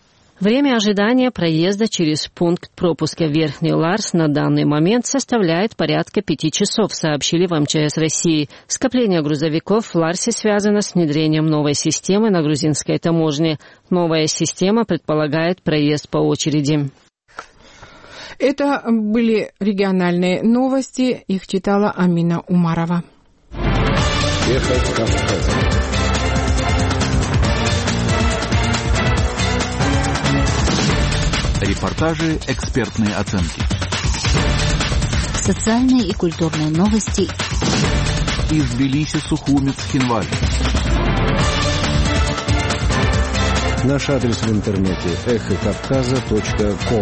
Время ожидания проезда через пункт пропуска Верхний Ларс на данный момент составляет порядка пяти часов, сообщили в эм че эс России. Скопление грузовиков в Ларсе связано с внедрением новой системы на грузинской таможне. Новая система предполагает проезд по очереди. Это были региональные новости. Их читала Амина Умарова. Эхо Кавказа. Репортажи, экспертные оценки. Социальные и культурные новости. Из Тбилиси, Сухуми, Цхинвале. Наш адрес в интернете эхо кавказа точка ком.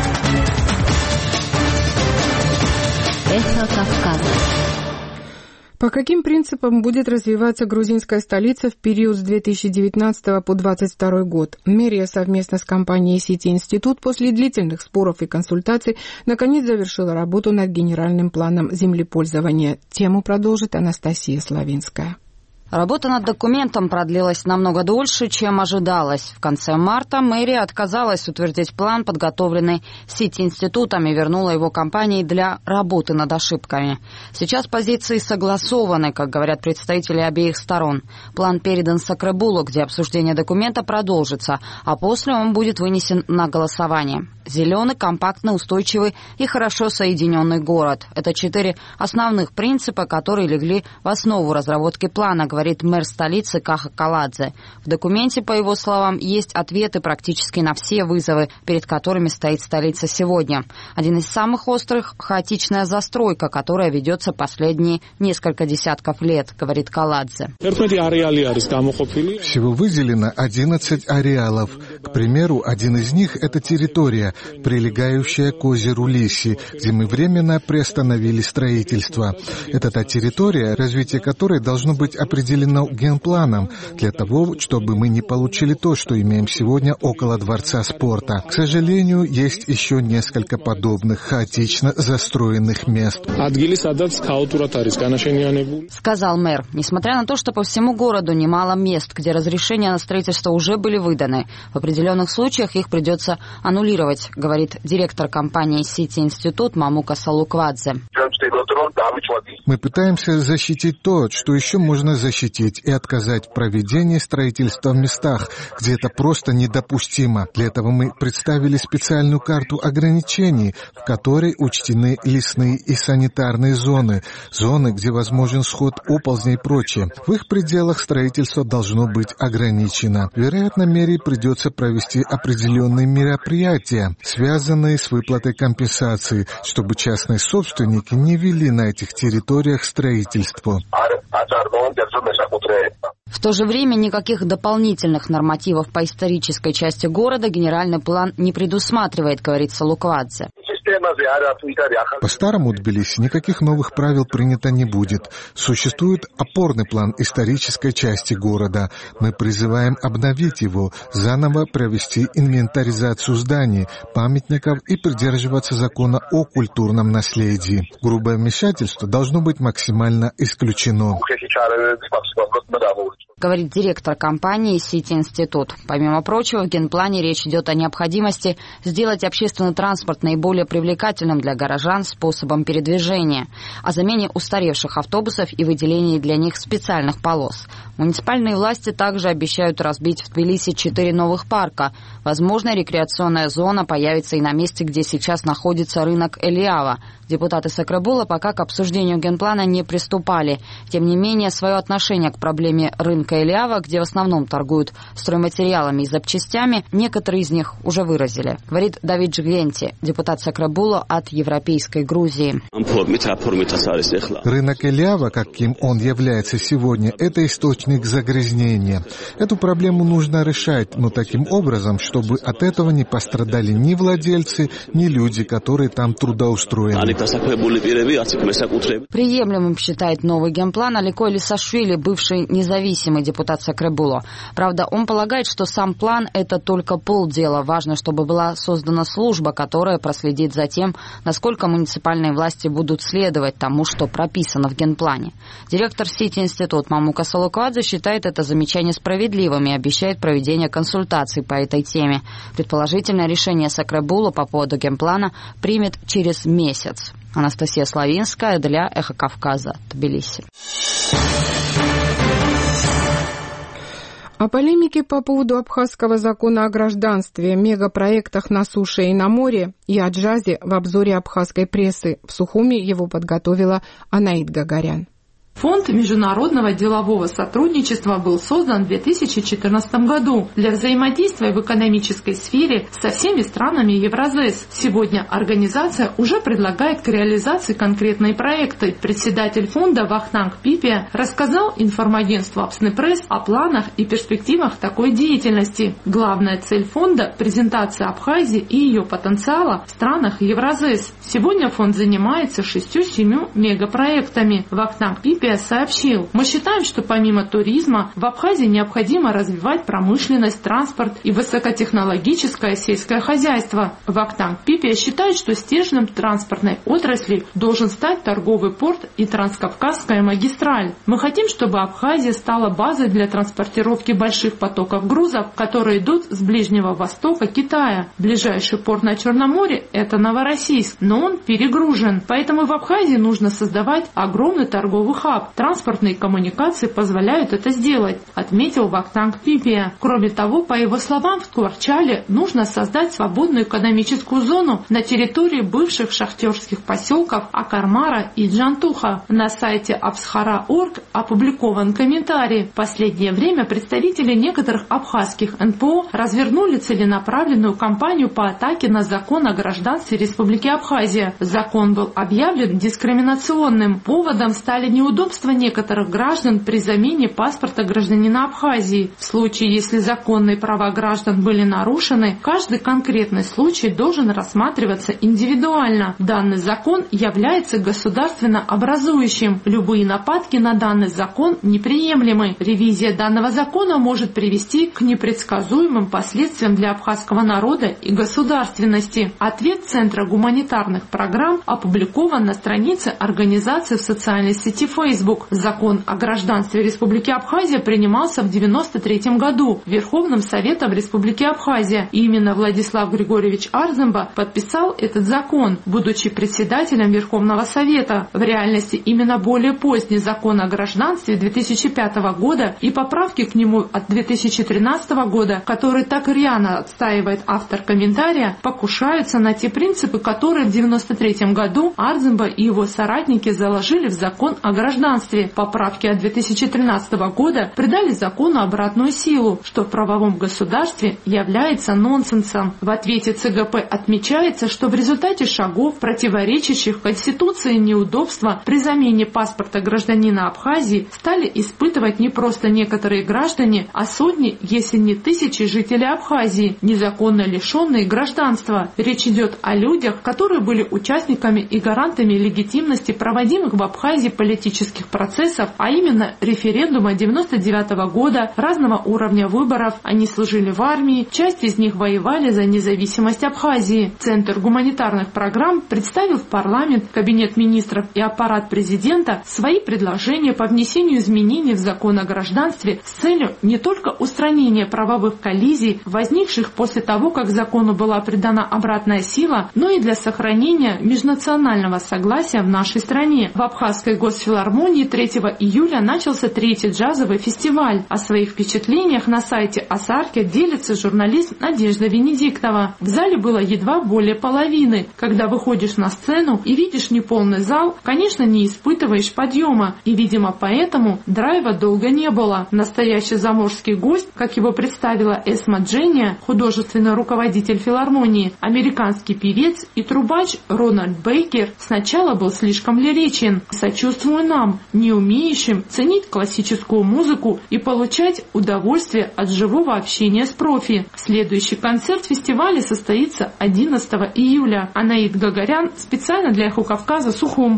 Эхо Кавказа. По каким принципам будет развиваться грузинская столица в период с две тысячи девятнадцатого по двадцать второй год? Мэрия совместно с компанией «Сити Институт» после длительных споров и консультаций наконец завершила работу над генеральным планом землепользования. Тему продолжит Анастасия Славинская. Работа над документом продлилась намного дольше, чем ожидалось. В конце марта мэрия отказалась утвердить план, подготовленный Сити-институтом, и вернула его компании для работы над ошибками. Сейчас позиции согласованы, как говорят представители обеих сторон. План передан Сакрабулу, где обсуждение документа продолжится, а после он будет вынесен на голосование. Зеленый, компактный, устойчивый и хорошо соединенный город. Это четыре основных принципа, которые легли в основу разработки плана, говорит мэр столицы Каха Каладзе. В документе, по его словам, есть ответы практически на все вызовы, перед которыми стоит столица сегодня. Один из самых острых – хаотичная застройка, которая ведется последние несколько десятков лет, говорит Каладзе. Всего выделено одиннадцать ареалов. К примеру, один из них – это территория, прилегающая к озеру Лиси, где мы временно приостановили строительство. Это та территория, развитие которой должно быть определено генпланом, для того, чтобы мы не получили то, что имеем сегодня около Дворца спорта. К сожалению, есть еще несколько подобных хаотично застроенных мест. Сказал мэр. Несмотря на то, что по всему городу немало мест, где разрешения на строительство уже были выданы, в определенных случаях их придется аннулировать, говорит директор компании Сити-институт Мамука Салуквадзе. Мы пытаемся защитить то, что еще можно защитить, и отказать в проведении строительства в местах, где это просто недопустимо. Для этого мы представили специальную карту ограничений, в которой учтены лесные и санитарные зоны, зоны, где возможен сход оползней и прочее. В их пределах строительство должно быть ограничено. Вероятно, мэрии придется провести определенные мероприятия, связанные с выплатой компенсации, чтобы частные собственники не вели на этих территориях строительство. В то же время никаких дополнительных нормативов по исторической части города генеральный план не предусматривает, говорит Салуквадзе. По старому Тбилиси никаких новых правил принято не будет. Существует опорный план исторической части города. Мы призываем обновить его, заново провести инвентаризацию зданий, памятников и придерживаться закона о культурном наследии. Грубое вмешательство должно быть максимально исключено, говорит директор компании Сити-институт. Помимо прочего, в генплане речь идет о необходимости сделать общественный транспорт наиболее привлекательным для горожан способом передвижения, о замене устаревших автобусов и выделении для них специальных полос. Муниципальные власти также обещают разбить в Тбилиси четыре новых парка. Возможно, рекреационная зона появится и на месте, где сейчас находится рынок Элиава. Депутаты Сакрабула пока к обсуждению генплана не приступали. Тем не менее, свое отношение к проблеме рынка Элиава, где в основном торгуют стройматериалами и запчастями, некоторые из них уже выразили. Говорит Давид Джгвенти, депутат Сакрабула от Европейской Грузии. Рынок Элиава, каким он является сегодня, это источник загрязнения. Эту проблему нужно решать, но таким образом, чтобы от этого не пострадали ни владельцы, ни люди, которые там трудоустроены. Приемлемым считает новый генплан Алико Элисашвили, бывший независимый депутат Сакрабула. Правда, он полагает, что сам план – это только полдела. Важно, чтобы была создана служба, которая проследит за тем, насколько муниципальные власти будут следовать тому, что прописано в генплане. Директор Сити-институт Мамука Салуквадзе считает это замечание справедливым и обещает проведение консультаций по этой теме. Предположительно, решение Сакрабула по поводу генплана примет через месяц. Анастасия Славинская для Эхо Кавказа, Тбилиси. О полемике по поводу абхазского закона о гражданстве, мегапроектах на суше и на море и о джазе в обзоре абхазской прессы в Сухуми его подготовила Анаит Гагарян. Фонд международного делового сотрудничества был создан в две тысячи четырнадцатом году для взаимодействия в экономической сфере со всеми странами Евразес. Сегодня организация уже предлагает к реализации конкретные проекты. Председатель фонда Вахтанг Пипия рассказал информагентству Апснепресс о планах и перспективах такой деятельности. Главная цель фонда – презентация Абхазии и ее потенциала в странах Евразес. Сегодня фонд занимается шестью-семью мегапроектами. Вахтанг Пипия Пипия сообщил: «Мы считаем, что помимо туризма в Абхазии необходимо развивать промышленность, транспорт и высокотехнологическое сельское хозяйство». Вахтанг Пипия считает, что стержнем транспортной отрасли должен стать торговый порт и Транскавказская магистраль. «Мы хотим, чтобы Абхазия стала базой для транспортировки больших потоков грузов, которые идут с Ближнего Востока, Китая. Ближайший порт на Черном море – это Новороссийск, но он перегружен. Поэтому в Абхазии нужно создавать огромный торговый хаб. Транспортные коммуникации позволяют это сделать», – отметил Вахтанг Пипия. Кроме того, по его словам, в Ткварчале нужно создать свободную экономическую зону на территории бывших шахтерских поселков Акармара и Джантуха. На сайте абсхара точка орг опубликован комментарий. В последнее время представители некоторых абхазских эн пэ о развернули целенаправленную кампанию по атаке на закон о гражданстве Республики Абхазия. Закон был объявлен дискриминационным. Поводом стали неудобства некоторых граждан при замене паспорта гражданина Абхазии. В случае, если законные права граждан были нарушены, каждый конкретный случай должен рассматриваться индивидуально. Данный закон является государственно образующим. Любые нападки на данный закон неприемлемы. Ревизия данного закона может привести к непредсказуемым последствиям для абхазского народа и государственности. Ответ Центра гуманитарных программ опубликован на странице организации в социальной сети Facebook. Закон о гражданстве Республики Абхазия принимался в девяносто третьем году Верховным Советом Республики Абхазия. И именно Владислав Григорьевич Арзымба подписал этот закон, будучи председателем Верховного Совета. В реальности именно более поздний закон о гражданстве две тысячи пятого года и поправки к нему от две тысячи тринадцатого года, который так рьяно отстаивает автор комментария, покушаются на те принципы, которые в девяносто третьем году Арзымба и его соратники заложили в закон о гражданстве. Поправки от две тысячи тринадцатого года придали закону обратную силу, что в правовом государстве является нонсенсом. В ответе цэ гэ пэ отмечается, что в результате шагов, противоречащих Конституции, неудобства при замене паспорта гражданина Абхазии стали испытывать не просто некоторые граждане, а сотни, если не тысячи жителей Абхазии, незаконно лишенные гражданства. Речь идет о людях, которые были участниками и гарантами легитимности проводимых в Абхазии политических процессов, а именно референдума девяносто девятого года, разного уровня выборов. Они служили в армии, часть из них воевали за независимость Абхазии. Центр гуманитарных программ представил в парламент, кабинет министров и аппарат президента свои предложения по внесению изменений в закон о гражданстве с целью не только устранения правовых коллизий, возникших после того, как закону была придана обратная сила, но и для сохранения межнационального согласия в нашей стране. В Абхазской госфилармонии третьего июля начался третий джазовый фестиваль. О своих впечатлениях на сайте Асарки делится журналист Надежда Венедиктова. В зале было едва более половины. Когда выходишь на сцену и видишь неполный зал, конечно, не испытываешь подъема, и, видимо, поэтому драйва долго не было. Настоящий заморский гость, как его представила Эсма Джения, художественный руководитель филармонии, американский певец и трубач Рональд Бейкер, сначала был слишком лиричен. Сочувствую нам, не умеющим ценить классическую музыку и получать удовольствие от живого общения с профи. Следующий концерт фестиваля состоится одиннадцатого июля. Анаид Гагарян специально для Эхо Кавказа, Сухум.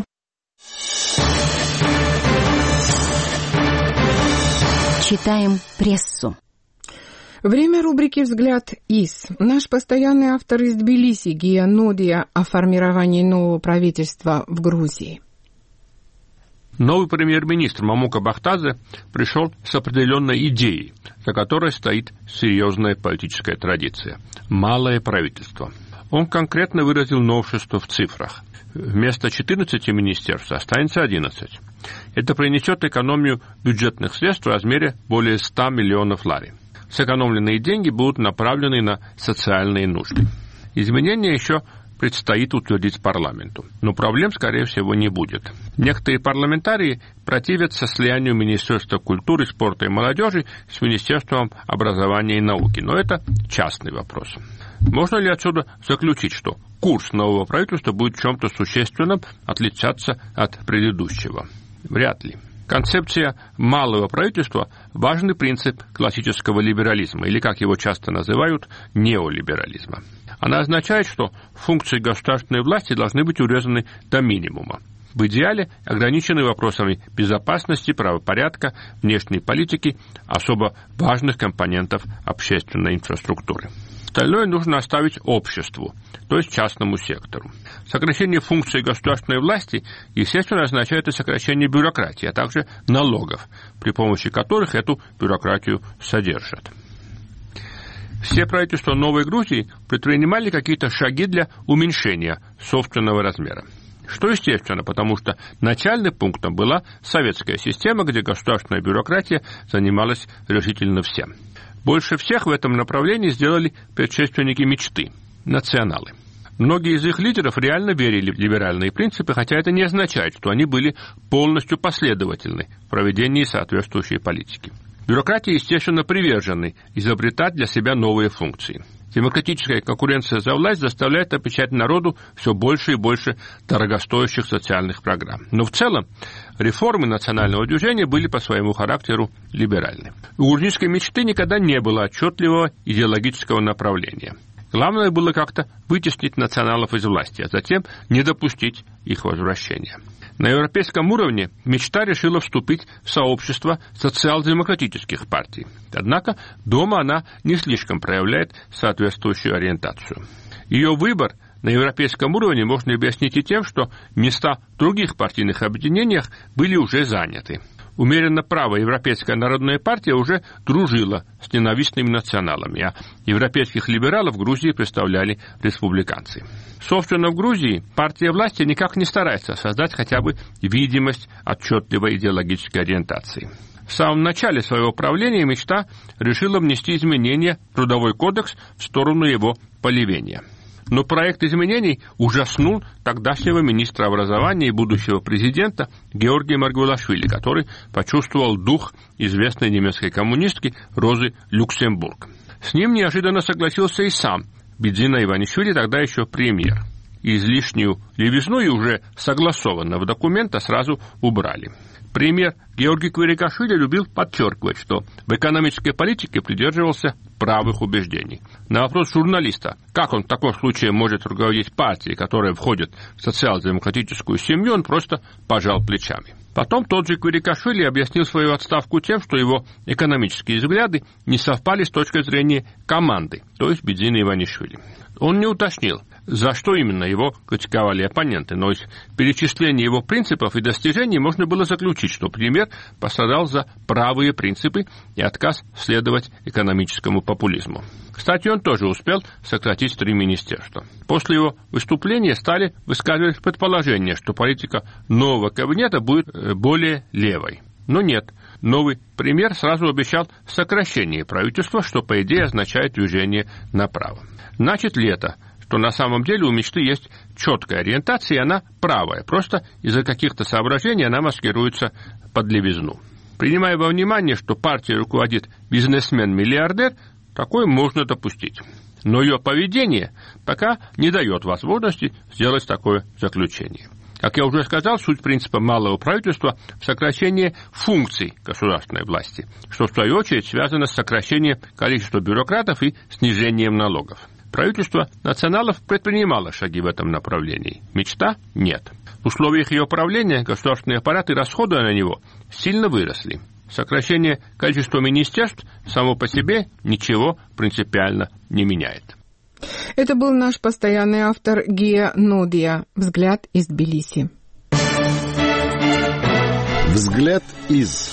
Читаем прессу. Время рубрики «Взгляд из». Наш постоянный автор из Тбилиси Гия Нодия о формировании нового правительства в Грузии. Новый премьер-министр Мамука Бахтадзе пришел с определенной идеей, за которой стоит серьезная политическая традиция – малое правительство. Он конкретно выразил новшество в цифрах. Вместо четырнадцати министерств останется одиннадцать. Это принесет экономию бюджетных средств в размере более ста миллионов лари. Сэкономленные деньги будут направлены на социальные нужды. Изменения еще предстоит утвердить парламенту, но проблем, скорее всего, не будет. Некоторые парламентарии противятся слиянию Министерства культуры, спорта и молодежи с Министерством образования и науки, но это частный вопрос. Можно ли отсюда заключить, что курс нового правительства будет в чем-то существенном отличаться от предыдущего? Вряд ли. Концепция малого правительства – важный принцип классического либерализма, или, как его часто называют, неолиберализма. Она означает, что функции государственной власти должны быть урезаны до минимума. в идеале ограничены вопросами безопасности, правопорядка, внешней политики, особо важных компонентов общественной инфраструктуры. Остальное нужно оставить обществу, то есть частному сектору. Сокращение функций государственной власти, естественно, означает и сокращение бюрократии, а также налогов, при помощи которых эту бюрократию содержат. Все правительства Новой Грузии предпринимали какие-то шаги для уменьшения собственного размера. Что естественно, потому что начальным пунктом была советская система, где государственная бюрократия занималась решительно всем. Больше всех в этом направлении сделали предшественники мечты – националы. Многие из их лидеров реально верили в либеральные принципы, хотя это не означает, что они были полностью последовательны в проведении соответствующей политики. Бюрократии, естественно, привержены изобретать для себя новые функции. Демократическая конкуренция за власть заставляет обещать народу все больше и больше дорогостоящих социальных программ. Но в целом реформы национального движения были по своему характеру либеральны. У грузинской мечты никогда не было отчетливого идеологического направления. Главное было как-то вытеснить националов из власти, а затем не допустить их возвращения. На европейском уровне мечта решила вступить в сообщество социал-демократических партий. Однако дома она не слишком проявляет соответствующую ориентацию. Ее выбор на европейском уровне можно объяснить и тем, что места в других партийных объединениях были уже заняты. Умеренно правая Европейская народная партия уже дружила с ненавистными националами, а европейских либералов в Грузии представляли республиканцы. Собственно, в Грузии партия власти никак не старается создать хотя бы видимость отчетливой идеологической ориентации. В самом начале своего правления мечта решила внести изменения в Трудовой кодекс в сторону его полевения. Но проект изменений ужаснул тогдашнего министра образования и будущего президента Георгия Маргвелашвили, который почувствовал дух известной немецкой коммунистки Розы Люксембург. С ним неожиданно согласился и сам Бидзина Иванишвили, тогда еще премьер. Излишнюю левизну и уже согласованного документа сразу убрали. Премьер Георгий Кверикашвили любил подчеркивать, что в экономической политике придерживался правых убеждений. На вопрос журналиста, как он в таком случае может руководить партией, которая входит в социал-демократическую семью, он просто пожал плечами. Потом тот же Кверикашвили объяснил свою отставку тем, что его экономические взгляды не совпали с точки зрения команды, то есть Бидзина Иванишвили. Он не уточнил, за что именно его критиковали оппоненты, но из перечисления его принципов и достижений можно было заключить, что премьер пострадал за правые принципы и отказ следовать экономическому популизму. Кстати, он тоже успел сократить три министерства. После его выступления стали высказывать предположение, что политика нового кабинета будет более левой. Но нет, новый премьер сразу обещал сокращение правительства, что, по идее, означает движение направо. Значит ли это, что на самом деле у мечты есть четкая ориентация, и она правая, просто из-за каких-то соображений она маскируется под левизну? Принимая во внимание, что партией руководит бизнесмен-миллиардер, такое можно допустить. Но ее поведение пока не дает возможности сделать такое заключение. Как я уже сказал, суть принципа малого правительства в сокращении функций государственной власти, что в свою очередь связано с сокращением количества бюрократов и снижением налогов. Правительство националов предпринимало шаги в этом направлении. Мечта – нет. В условиях ее правления государственный аппарат и расходы на него сильно выросли. Сокращение количества министерств само по себе ничего принципиально не меняет. Это был наш постоянный автор Гия Нодия. Взгляд из Тбилиси. Взгляд из...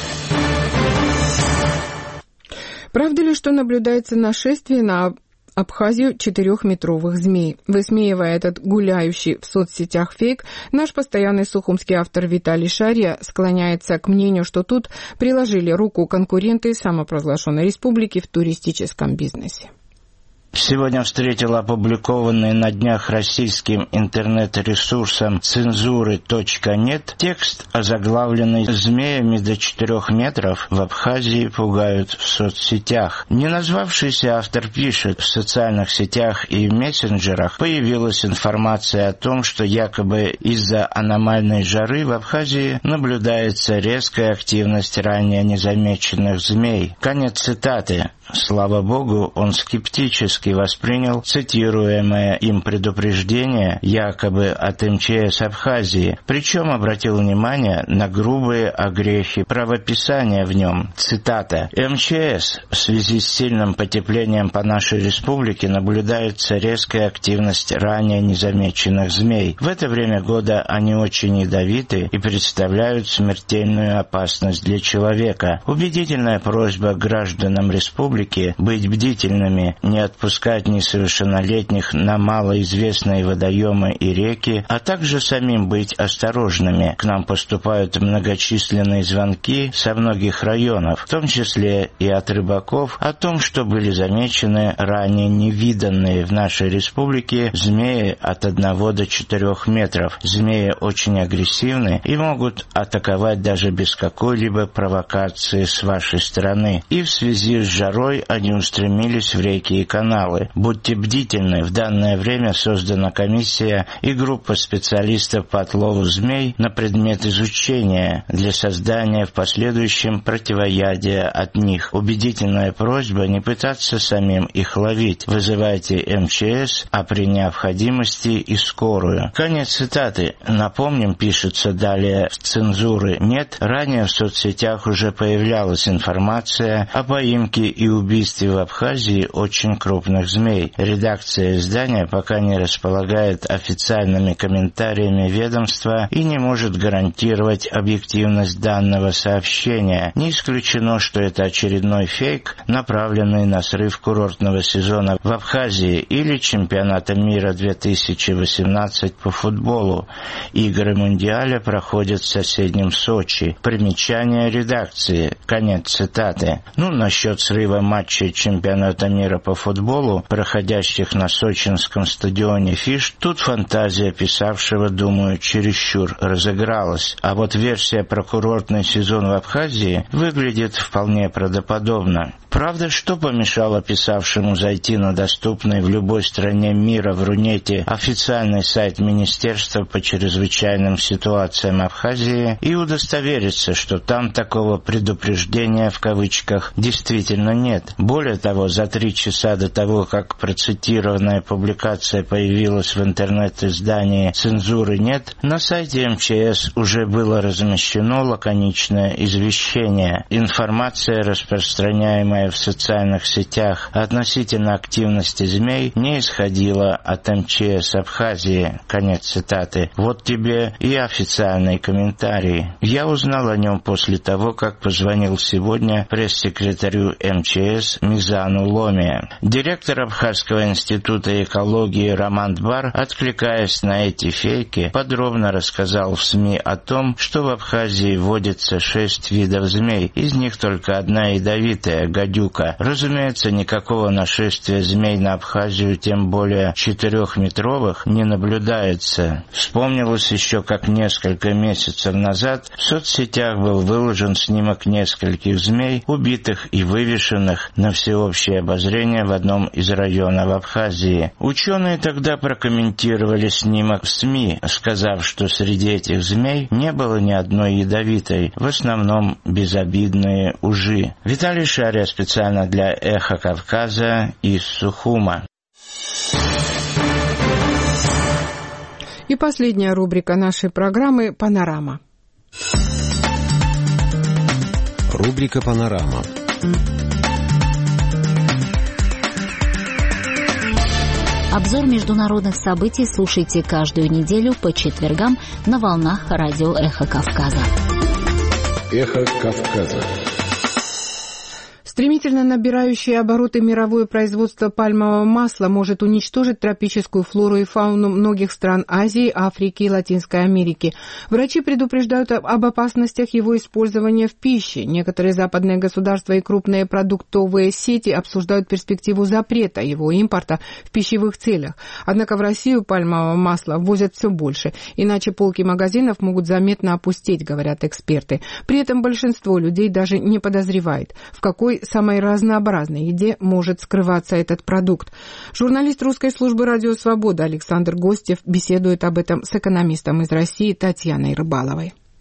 Правда ли, что наблюдается нашествие на Абхазию четырехметровых змей? Высмеивая этот гуляющий в соцсетях фейк, наш постоянный сухумский автор Виталий Шарья склоняется к мнению, что тут приложили руку конкуренты самопровозглашенной республики в туристическом бизнесе. Сегодня встретил опубликованный на днях российским интернет-ресурсом цензуры точка нет текст, озаглавленный «Змеями до четырех метров в Абхазии пугают в соцсетях». Не назвавшийся автор пишет, в социальных сетях и в мессенджерах появилась информация о том, что якобы из-за аномальной жары в Абхазии наблюдается резкая активность ранее незамеченных змей. Конец цитаты. Слава богу, он скептически воспринял цитируемое им предупреждение якобы от эм че эс Абхазии, причем обратил внимание на грубые огрехи правописания в нем. Цитата. «эм че эс в связи с сильным потеплением по нашей республике наблюдается резкая активность ранее незамеченных змей. В это время года они очень ядовиты и представляют смертельную опасность для человека. Убедительная просьба гражданам республики быть бдительными, не отпускать несовершеннолетних на малоизвестные водоемы и реки, а также самим быть осторожными. К нам поступают многочисленные звонки со многих районов, в том числе и от рыбаков, о том, что были замечены ранее невиданные в нашей республике змеи от одного до четырех метров. Змеи очень агрессивны и могут атаковать даже без какой-либо провокации с вашей стороны. И в связи с жарой они устремились в реки и каналы. Будьте бдительны, в данное время создана комиссия и группа специалистов по отлову змей на предмет изучения для создания в последующем противоядия от них. Убедительная просьба не пытаться самим их ловить. Вызывайте эм че эс, а при необходимости и скорую». Конец цитаты. Напомним, пишется далее в цензуре «Нет», ранее в соцсетях уже появлялась информация о поимке и убийстве в Абхазии очень крупных змей. Редакция издания пока не располагает официальными комментариями ведомства и не может гарантировать объективность данного сообщения. Не исключено, что это очередной фейк, направленный на срыв курортного сезона в Абхазии или чемпионата мира две тысячи восемнадцать по футболу. Игры Мундиаля проходят в соседнем Сочи. Примечание редакции. Конец цитаты. Ну, насчет срыва матчей чемпионата мира по футболу, проходящих на сочинском стадионе «Фиш», тут фантазия писавшего, думаю, чересчур разыгралась. А вот версия про курортный сезон в Абхазии выглядит вполне правдоподобно. Правда, что помешало писавшему зайти на доступный в любой стране мира в Рунете официальный сайт Министерства по чрезвычайным ситуациям Абхазии и удостовериться, что там такого предупреждения в кавычках действительно нет. Более того, за три часа до того, как процитированная публикация появилась в интернет-издании «Цензуры нет», на сайте эм че эс уже было размещено лаконичное извещение. Информация, распространяемая в социальных сетях относительно активности змей, не исходила от эм че эс Абхазии. Конец цитаты. Вот тебе и официальный комментарий. Я узнал о нем после того, как позвонил сегодня пресс-секретарю эм че эс Мизану Ломе. Директор Абхазского института экологии Роман Дбар, откликаясь на эти фейки, подробно рассказал в СМИ о том, что в Абхазии водится шесть видов змей, из них только одна ядовитая, гадюка. Разумеется, никакого нашествия змей на Абхазию, тем более четырехметровых, не наблюдается. Вспомнилось еще, как несколько месяцев назад в соцсетях был выложен снимок нескольких змей, убитых и вывешенных на всеобщее обозрение в одном из районов Абхазии. Ученые тогда прокомментировали снимок в СМИ, сказав, что среди этих змей не было ни одной ядовитой, в основном безобидные ужи. Виталий Шария специально для «Эхо Кавказа» из Сухума. И последняя рубрика нашей программы «Панорама». Рубрика «Панорама». Обзор международных событий слушайте каждую неделю по четвергам на волнах радио «Эхо Кавказа». «Эхо Кавказа». Стремительно набирающее обороты мировое производство пальмового масла может уничтожить тропическую флору и фауну многих стран Азии, Африки и Латинской Америки. Врачи предупреждают об опасностях его использования в пище. Некоторые западные государства и крупные продуктовые сети обсуждают перспективу запрета его импорта в пищевых целях. Однако в Россию пальмового масла ввозят все больше, иначе полки магазинов могут заметно опустеть, говорят эксперты. При этом большинство людей даже не подозревает, в какой самой разнообразной еде может скрываться этот продукт. Журналист русской службы «Радио Свобода» Александр Гостев беседует об этом с экономистом из России Татьяной Рыбаловой.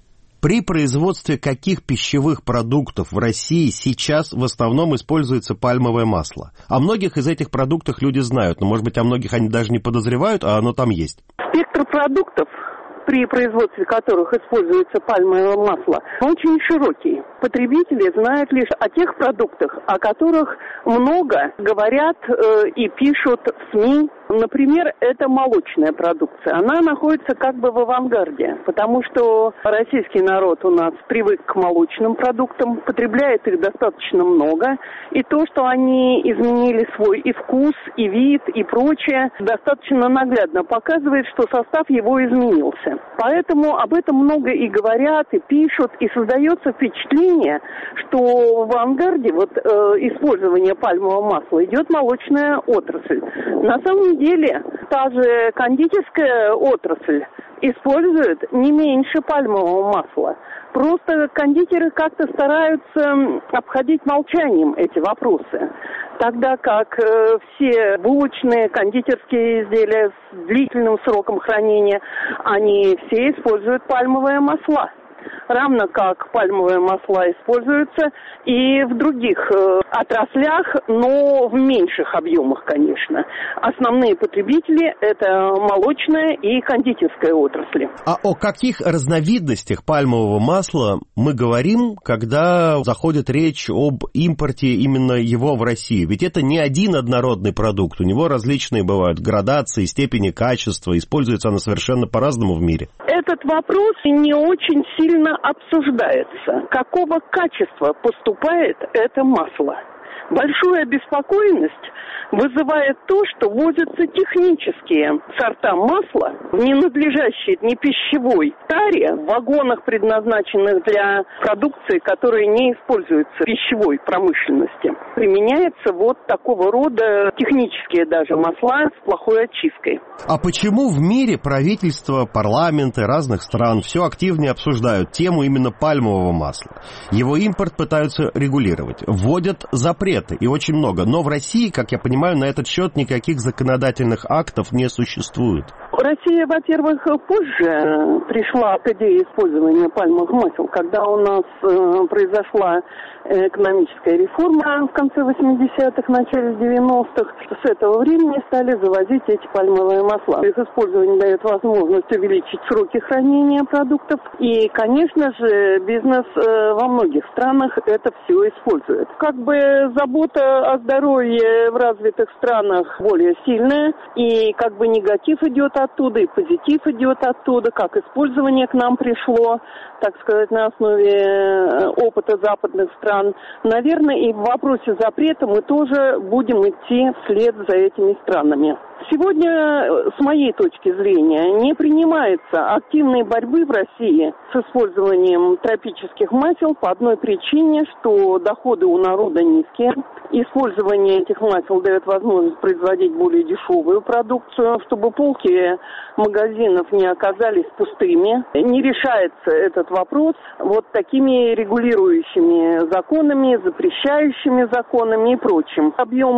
При производстве каких пищевых продуктов в России сейчас в основном используется пальмовое масло? О многих из этих продуктов люди знают, но, может быть, о многих они даже не подозревают, а оно там есть. Спектр продуктов, при производстве которых используется пальмовое масло, очень широкий. Потребители знают лишь о тех продуктах, о которых много говорят э, и пишут в СМИ. Например, это молочная продукция. Она находится как бы в авангарде, потому что российский народ у нас привык к молочным продуктам, потребляет их достаточно много, и то, что они изменили свой и вкус, и вид, и прочее, достаточно наглядно показывает, что состав его изменился. Поэтому об этом много и говорят, и пишут, и создается впечатление, что в авангарде вот, э, использования пальмового масла идет молочная отрасль. На самом деле, та же кондитерская отрасль использует не меньше пальмового масла. Просто кондитеры как-то стараются обходить молчанием эти вопросы. Тогда как э, все булочные, кондитерские изделия с длительным сроком хранения, они все используют пальмовое масло. Равно как пальмовые масла используются и в других э, отраслях, но в меньших объемах, конечно. Основные потребители – это молочная и кондитерская отрасли. А о каких разновидностях пальмового масла мы говорим, когда заходит речь об импорте именно его в Россию? Ведь это не один однородный продукт, у него различные бывают градации, степени качества, используется оно совершенно по-разному в мире. Этот вопрос не очень сильно обсуждается. Какого качества поступает это масло? Большую обеспокоенность вызывает то, что возятся технические сорта масла в ненадлежащей, не пищевой таре, в вагонах, предназначенных для продукции, которая не используется в пищевой промышленности. Применяется вот такого рода технические даже масла с плохой очисткой. А почему в мире правительства, парламенты разных стран все активнее обсуждают тему именно пальмового масла? Его импорт пытаются регулировать, вводят запреты, и очень много. Но в России, как я понимаю, на этот счет никаких законодательных актов не существует. Россия, во-первых, позже пришла к идее использования пальмовых масел, когда у нас э, произошла экономическая реформа в конце восьмидесятых, начале девяностых. С этого времени стали завозить эти пальмовые масла. Их использование дает возможность увеличить сроки хранения продуктов. И, конечно же, бизнес э, во многих странах это все использует. Как бы забота о здоровье в развитых странах более сильная, и как бы негатив идет оттуда, и позитив идет оттуда, как использование к нам пришло, так сказать, на основе опыта западных стран. Наверное, и в вопросе запрета мы тоже будем идти вслед за этими странами. Сегодня, с моей точки зрения, не принимается активной борьбы в России с использованием тропических масел по одной причине, что доходы у народа низкие. Использование этих масел дает возможность производить более дешевую продукцию, чтобы полки магазинов не оказались пустыми. Не решается этот вопрос вот такими регулирующими законами, запрещающими законами и прочим.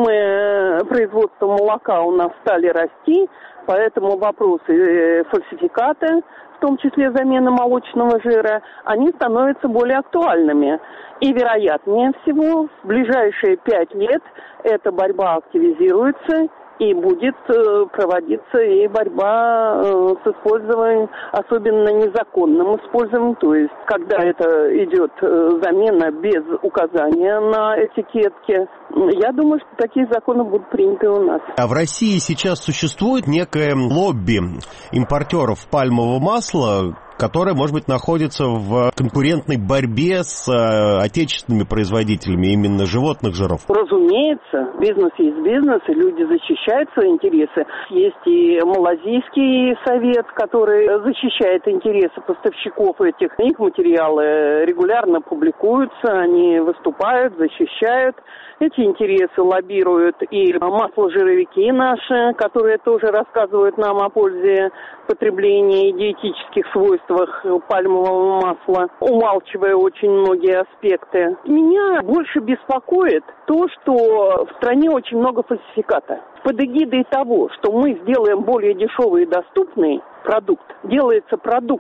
Объемы производства молока у нас стали расти, поэтому вопросы фальсификата, в том числе замена молочного жира, они становятся более актуальными. И, вероятнее всего, в ближайшие пять лет эта борьба активизируется, и будет проводиться и борьба с использованием, особенно незаконным использованием, то есть когда это идет замена без указания на этикетке. Я думаю, что такие законы будут приняты у нас. А в России сейчас существует некое лобби импортеров пальмового масла, которая, может быть, находится в конкурентной борьбе с э, отечественными производителями именно животных жиров? Разумеется, бизнес есть бизнес, и люди защищают свои интересы. Есть и Малазийский совет, который защищает интересы поставщиков этих. Их материалы регулярно публикуются, они выступают, защищают. Эти интересы лоббируют и масложировики наши, которые тоже рассказывают нам о пользе потребления и диетических свойствах пальмового масла, умалчивая очень многие аспекты. Меня больше беспокоит то, что в стране очень много фальсификата. Под эгидой того, что мы сделаем более дешевый и доступный продукт, делается продукт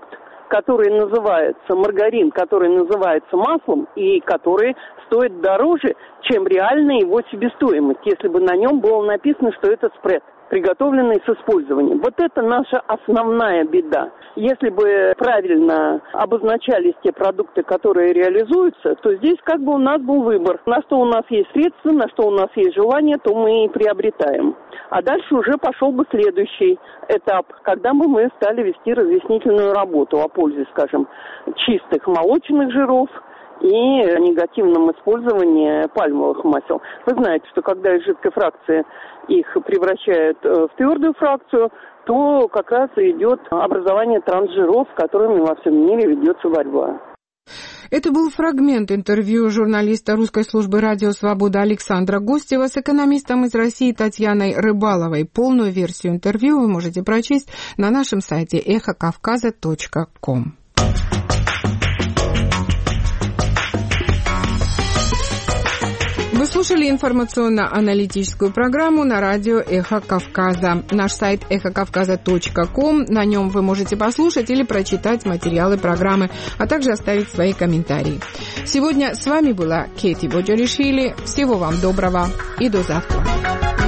который называется маргарин, который называется маслом и который стоит дороже, чем реальная его себестоимость, если бы на нем было написано, что это спред, приготовленный с использованием. Вот это наша основная беда. Если бы правильно обозначались те продукты, которые реализуются, то здесь как бы у нас был выбор. На что у нас есть средства, на что у нас есть желание, то мы и приобретаем. А дальше уже пошел бы следующий этап, когда бы мы стали вести разъяснительную работу о пользе, скажем, чистых молочных жиров и негативном использовании пальмовых масел. Вы знаете, что когда из жидкой фракции их превращают в твердую фракцию, то как раз и идет образование трансжиров, с которыми во всем мире ведется борьба. Это был фрагмент интервью журналиста русской службы радио «Свобода» Александра Гостева с экономистом из России Татьяной Рыбаловой. Полную версию интервью вы можете прочесть на нашем сайте эхо кавказа точка ком. Вы слушали информационно-аналитическую программу на радио «Эхо Кавказа». Наш сайт эхо кавказа точка ком. На нем вы можете послушать или прочитать материалы программы, а также оставить свои комментарии. Сегодня с вами была Кэти Боджаришвили. Всего вам доброго и до завтра.